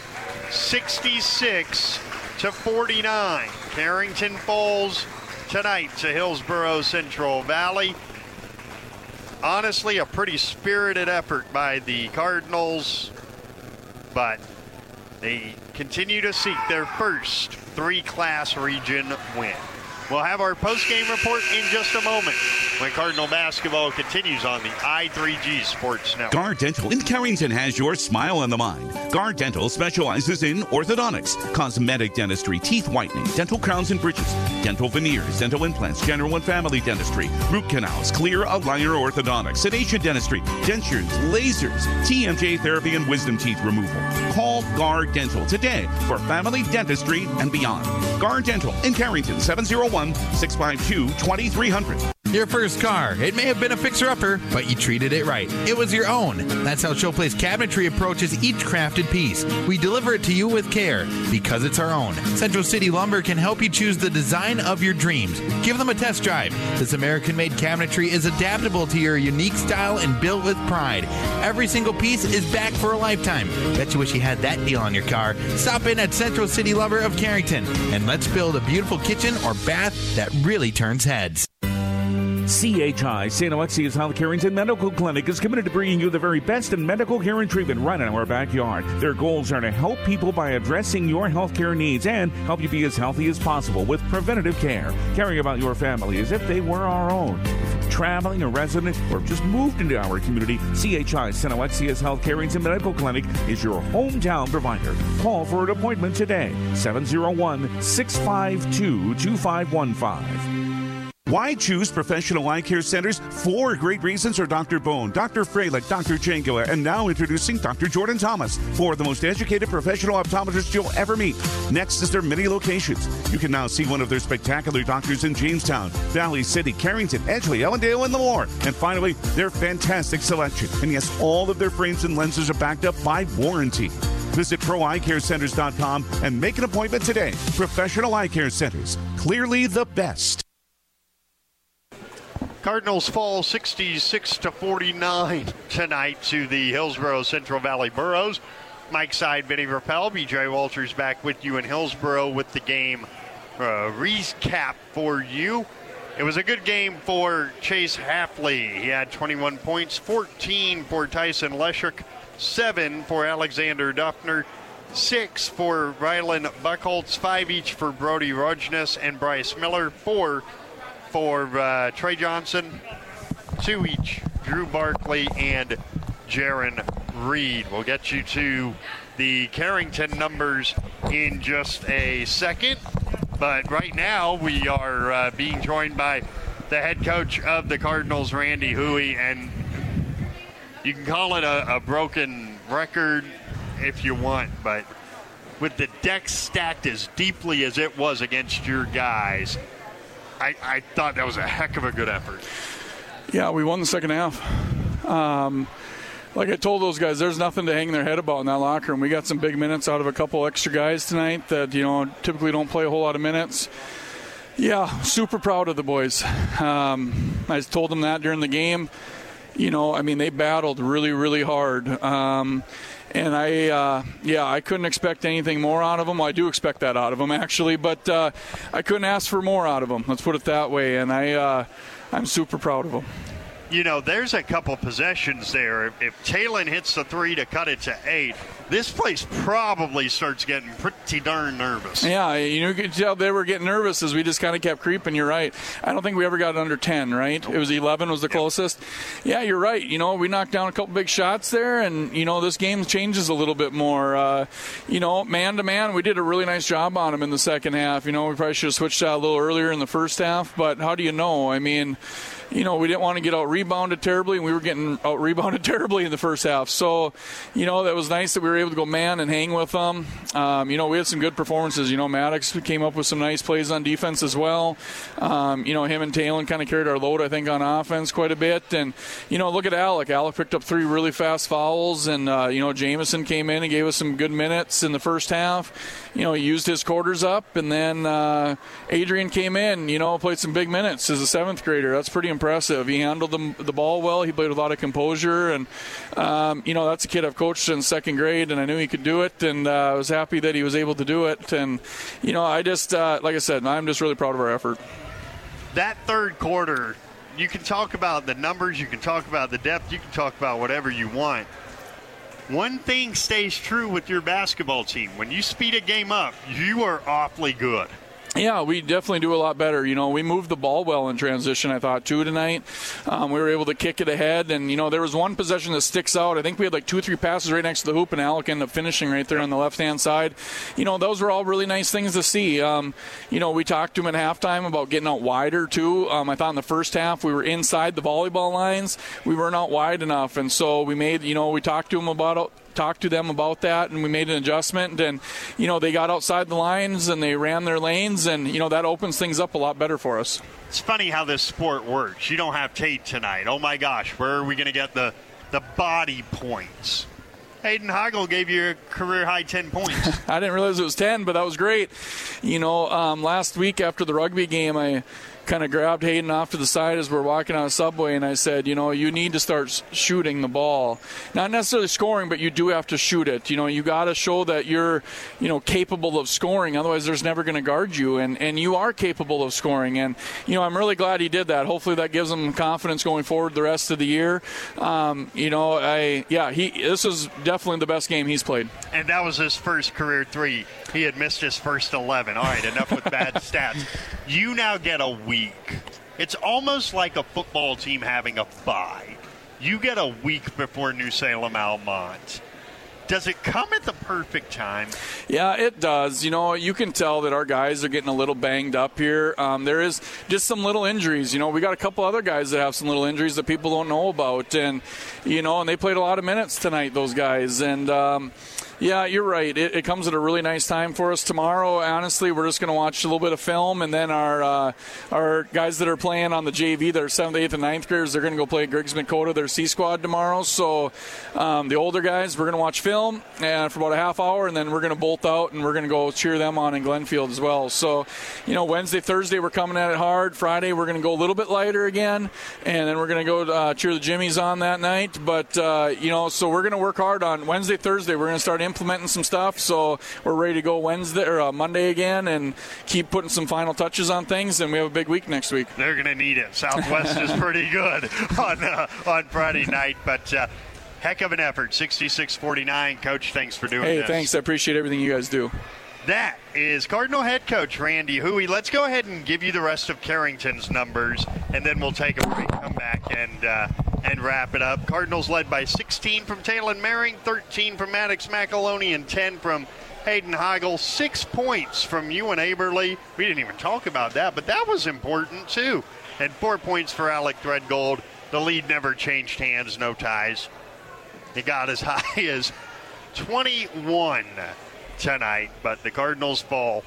Speaker 2: 66-49. Carrington falls tonight to Hillsborough Central Valley. Honestly, a pretty spirited effort by the Cardinals, but they continue to seek their first 3-class region win. We'll have our post-game report in just a moment when Cardinal basketball continues on the i3G Sports Network.
Speaker 1: Guard Dental in Carrington has your smile on the mind. Guard Dental specializes in orthodontics, cosmetic dentistry, teeth whitening, dental crowns and bridges, dental veneers, dental implants, general and family dentistry, root canals, clear aligner orthodontics, sedation dentistry, dentures, lasers, TMJ therapy, and wisdom teeth removal. Call Guard Dental today for family dentistry and beyond. Guard Dental in Carrington, 701-652-2300.
Speaker 4: Your first car. It may have been a fixer-upper, but you treated it right. It was your own. That's how Showplace Cabinetry approaches each crafted piece. We deliver it to you with care because it's our own. Central City Lumber can help you choose the design of your dreams. Give them a test drive. This American-made cabinetry is adaptable to your unique style and built with pride. Every single piece is back for a lifetime. Bet you wish you had that deal on your car. Stop in at Central City Lumber of Carrington and let's build a beautiful kitchen or bath that really turns heads.
Speaker 1: CHI, St. Alexius Health Carrington Medical Clinic, is committed to bringing you the very best in medical care and treatment right in our backyard. Their goals are to help people by addressing your health care needs and help you be as healthy as possible with preventative care, caring about your family as if they were our own. If you're traveling, a resident, or just moved into our community, CHI, St. Alexius Health Carrington Medical Clinic is your hometown provider. Call for an appointment today, 701-652-2515. Why choose Professional Eye Care Centers? 4 great reasons are Dr. Bone, Dr. Freilich, Dr. Jangela, and now introducing Dr. Jordan Thomas. 4 of the most educated professional optometrists you'll ever meet. Next is their many locations. You can now see one of their spectacular doctors in Jamestown, Valley City, Carrington, Edgeley, Ellendale, and more. And finally, their fantastic selection. And yes, all of their frames and lenses are backed up by warranty. Visit ProEyeCareCenters.com and make an appointment today. Professional Eye Care Centers. Clearly the best.
Speaker 2: Cardinals fall 66-49 tonight to the Hillsborough Central Valley Burros. Mike Side, Vinny Rappel, BJ Walters back with you in Hillsborough with the game recap for you. It was a good game for Chase Hafley. He had 21 points, 14 for Tyson Leschuk, 7 for Alexander Duffner, 6 for Rylan Buchholz, 5 each for Brody Rognes and Bryce Miller, 4 for Trey Johnson, 2 each, Drew Barkley and Jaron Reed. We'll get you to the Carrington numbers in just a second, but right now we are being joined by the head coach of the Cardinals, Randy Huey, and you can call it a broken record if you want, but with the deck stacked as deeply as it was against your guys, I thought that was a heck of a good effort.
Speaker 8: Yeah, we won the second half. Like I told those guys, there's nothing to hang their head about in that locker room. We got some big minutes out of a couple extra guys tonight that, typically don't play a whole lot of minutes. Yeah, super proud of the boys. I told them that during the game. They battled really, really hard. And I couldn't expect anything more out of them. Well, I do expect that out of them, actually, but I couldn't ask for more out of them. Let's put it that way. And I'm super proud of them.
Speaker 2: There's a couple possessions there. If Talon hits the 3 to cut it to 8, this place probably starts getting pretty darn nervous.
Speaker 8: Yeah, you could tell they were getting nervous as we just kind of kept creeping. You're right. I don't think we ever got under 10, right? It was 11 was the closest. Yeah, you're right. We knocked down a couple big shots there, and, this game changes a little bit more. Man-to-man, we did a really nice job on them in the second half. We probably should have switched out a little earlier in the first half, but how do you know? We didn't want to get out-rebounded terribly, and we were getting out-rebounded terribly in the first half. So, that was nice that we were able to go man and hang with them. We had some good performances. Maddox came up with some nice plays on defense as well. Him and Talon kind of carried our load, I think, on offense quite a bit. And, look at Alec. Alec picked up 3 really fast fouls, and, Jamison came in and gave us some good minutes in the first half. He used his quarters up, and then Adrian came in, played some big minutes as a 7th grader. That's pretty impressive. He handled the ball well. He played with a lot of composure, and that's a kid I've coached in 2nd grade, and I knew he could do it, and I was happy that he was able to do it. And I just like I said, I'm just really proud of our effort.
Speaker 2: That third quarter, you can talk about the numbers, you can talk about the depth, you can talk about whatever you want. One thing stays true with your basketball team: when you speed a game up, you are awfully good.
Speaker 8: Yeah, we definitely do a lot better. We moved the ball well in transition, I thought, too, tonight. We were able to kick it ahead, and, there was one possession that sticks out. I think we had like 2 or 3 passes right next to the hoop, and Alec ended up finishing right there on the left-hand side. Those were all really nice things to see. We talked to him at halftime about getting out wider, too. I thought in the first half we were inside the volleyball lines. We weren't out wide enough, and so we made, we talked to them about that, and we made an adjustment, and they got outside the lines and they ran their lanes, and that opens things up a lot better for us.
Speaker 2: It's funny how this sport works. You don't have Tate tonight. Oh my gosh, where are we going to get the body points? Hayden Hoggle gave you a career high 10 points.
Speaker 8: I didn't realize it was 10, but that was great. Last week after the rugby game, I kind of grabbed Hayden off to the side as we're walking on a subway, and I said, you need to start shooting the ball. Not necessarily scoring, but you do have to shoot it. You got to show that you're, capable of scoring. Otherwise, there's never going to guard you, and you are capable of scoring. And, I'm really glad he did that. Hopefully that gives him confidence going forward the rest of the year. This is definitely the best game he's played.
Speaker 2: And that was his first career 3. He had missed his first 11. All right, enough with bad stats. You now get a week. It's almost like a football team having a bye. You get a week before New Salem Almont. does it come at the perfect time?
Speaker 8: Yeah, it does. You can tell that our guys are getting a little banged up here. There is just some little injuries. We got a couple other guys that have some little injuries that people don't know about. And, and they played a lot of minutes tonight, those guys. And, yeah, you're right. It comes at a really nice time for us tomorrow. Honestly, we're just going to watch a little bit of film, and then our guys that are playing on the JV, that are 7th, 8th, and 9th graders, they're going to go play Grigsby Coda, their C squad tomorrow. So the older guys, we're going to watch film for about a half hour, and then we're going to bolt out, and we're going to go cheer them on in Glenfield as well. So, Wednesday, Thursday, we're coming at it hard. Friday, we're going to go a little bit lighter again, and then we're going to go cheer the Jimmies on that night. But, so we're going to work hard on Wednesday, Thursday. We're going to start implementing some stuff, so we're ready to go Wednesday or Monday again and keep putting some final touches on things, and we have a big week next week.
Speaker 2: They're going to need it. Southwest is pretty good on Friday night, but heck of an effort, 66-49. Coach, thanks for doing this.
Speaker 8: Hey, thanks. I appreciate everything you guys do.
Speaker 2: That is Cardinal head coach Randy Huey. Let's go ahead and give you the rest of Carrington's numbers, and then we'll take a break, come back, and wrap it up. Cardinals led by 16 from Talon Maring, 13 from Maddox McAloney, and 10 from Hayden Heigl. 6 points from Ewan Aberly. We didn't even talk about that, but that was important too. And 4 points for Alec Threadgold. The lead never changed hands, no ties. It got as high as 21 tonight, but the Cardinals fall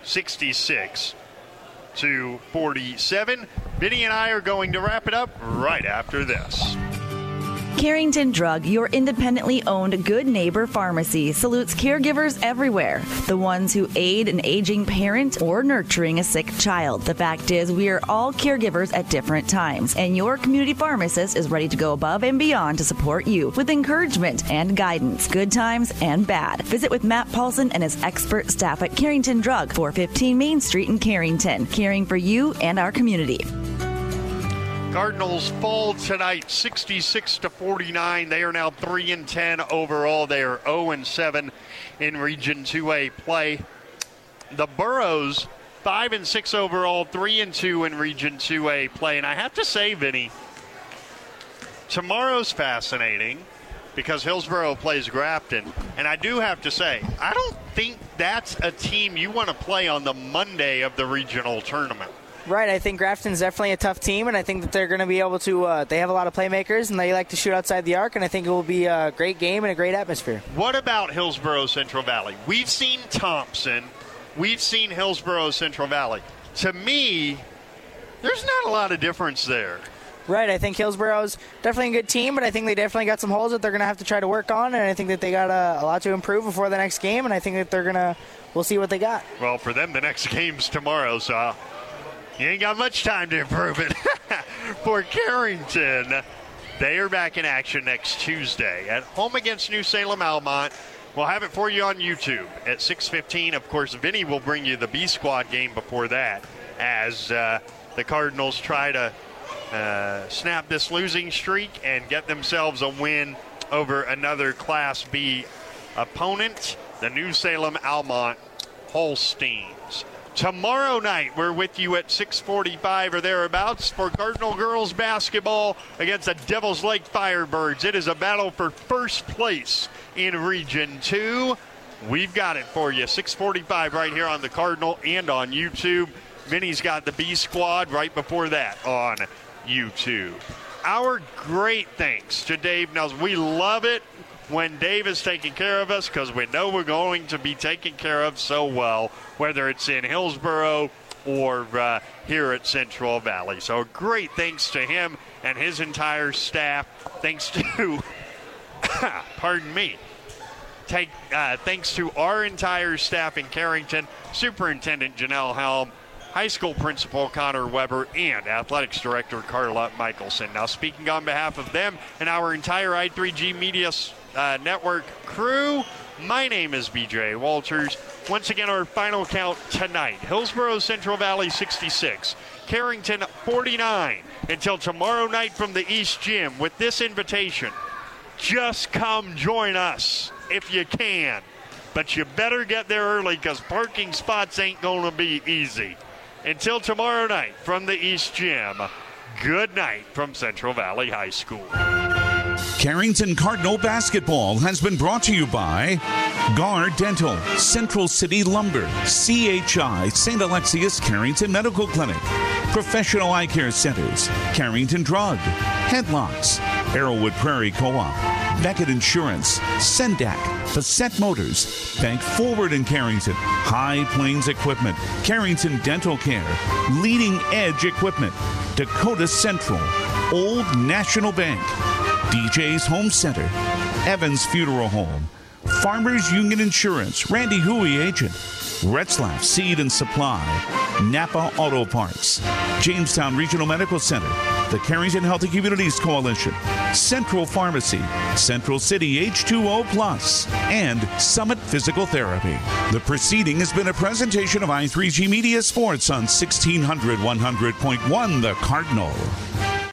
Speaker 2: 66-47. Vinny and I are going to wrap it up right after this.
Speaker 11: Carrington Drug, your independently owned Good Neighbor pharmacy, salutes caregivers everywhere. The ones who aid an aging parent or nurturing a sick child. The fact is, we are all caregivers at different times, and your community pharmacist is ready to go above and beyond to support you with encouragement and guidance, good times and bad. Visit with Matt Paulson and his expert staff at Carrington Drug, 415 Main Street in Carrington, caring for you and our community.
Speaker 2: Cardinals fall tonight 66-49. They are now 3-10 overall. They are 0-7 in Region 2A play. The Burros 5-6 overall, 3-2 in Region 2A play. And I have to say, Vinny, tomorrow's fascinating because Hillsboro plays Grafton. And I do have to say, I don't think that's a team you want to play on the Monday of the regional tournament.
Speaker 3: Right, I think Grafton's definitely a tough team, and I think that they're going to be able to they have a lot of playmakers, and they like to shoot outside the arc, and I think it will be a great game and a great atmosphere.
Speaker 2: What about Hillsboro Central Valley? We've seen Thompson. We've seen Hillsboro Central Valley. To me, there's not a lot of difference there.
Speaker 3: Right, I think Hillsboro's definitely a good team, but I think they definitely got some holes that they're going to have to try to work on, and I think that they got a lot to improve before the next game, and I think that we'll see what they got.
Speaker 2: Well, for them, the next game's tomorrow, so you ain't got much time to improve it. For Carrington, they are back in action next Tuesday at home against New Salem Almont. We'll have it for you on YouTube at 6:15. Of course, Vinny will bring you the B Squad game before that as the Cardinals try to snap this losing streak and get themselves a win over another Class B opponent, the New Salem Almont Holsteins. Tomorrow night, we're with you at 6:45 or thereabouts for Cardinal girls basketball against the Devils Lake Firebirds. It is a battle for first place in Region 2. We've got it for you, 6:45 right here on the Cardinal and on YouTube. Vinny's got the B Squad right before that on YouTube. Our great thanks to Dave Nelson. We love it when Dave is taking care of us because we know we're going to be taken care of so well, whether it's in Hillsboro or here at Central Valley. So great thanks to him and his entire staff. Thanks to, pardon me, thanks to our entire staff in Carrington, Superintendent Janelle Helm, High School Principal Connor Weber, and Athletics Director Carla Michelson. Now, speaking on behalf of them and our entire I3G Media Network crew, my name is BJ Walters. Once again, our final count tonight: Hillsboro Central Valley 66, Carrington 49. Until tomorrow night from the East Gym with this invitation: just come join us if you can. But you better get there early because parking spots ain't going to be easy. Until tomorrow night from the East Gym, good night from Central Valley High School.
Speaker 1: Carrington Cardinal basketball has been brought to you by Guard Dental, Central City Lumber, CHI, St. Alexius Carrington Medical Clinic, Professional Eye Care Centers, Carrington Drug, Headlocks, Arrowwood Prairie Co-op, Beckett Insurance, Sendak, Facet Motors, Bank Forward in Carrington, High Plains Equipment, Carrington Dental Care, Leading Edge Equipment, Dakota Central, Old National Bank, DJ's Home Center, Evans Funeral Home, Farmers Union Insurance, Randy Huey Agent, Retzlaff Seed and Supply, Napa Auto Parts, Jamestown Regional Medical Center, the Carrington Healthy Communities Coalition, Central Pharmacy, Central City H2O Plus, and Summit Physical Therapy. The proceeding has been a presentation of I3G Media Sports on 1600 100.1 The Cardinal.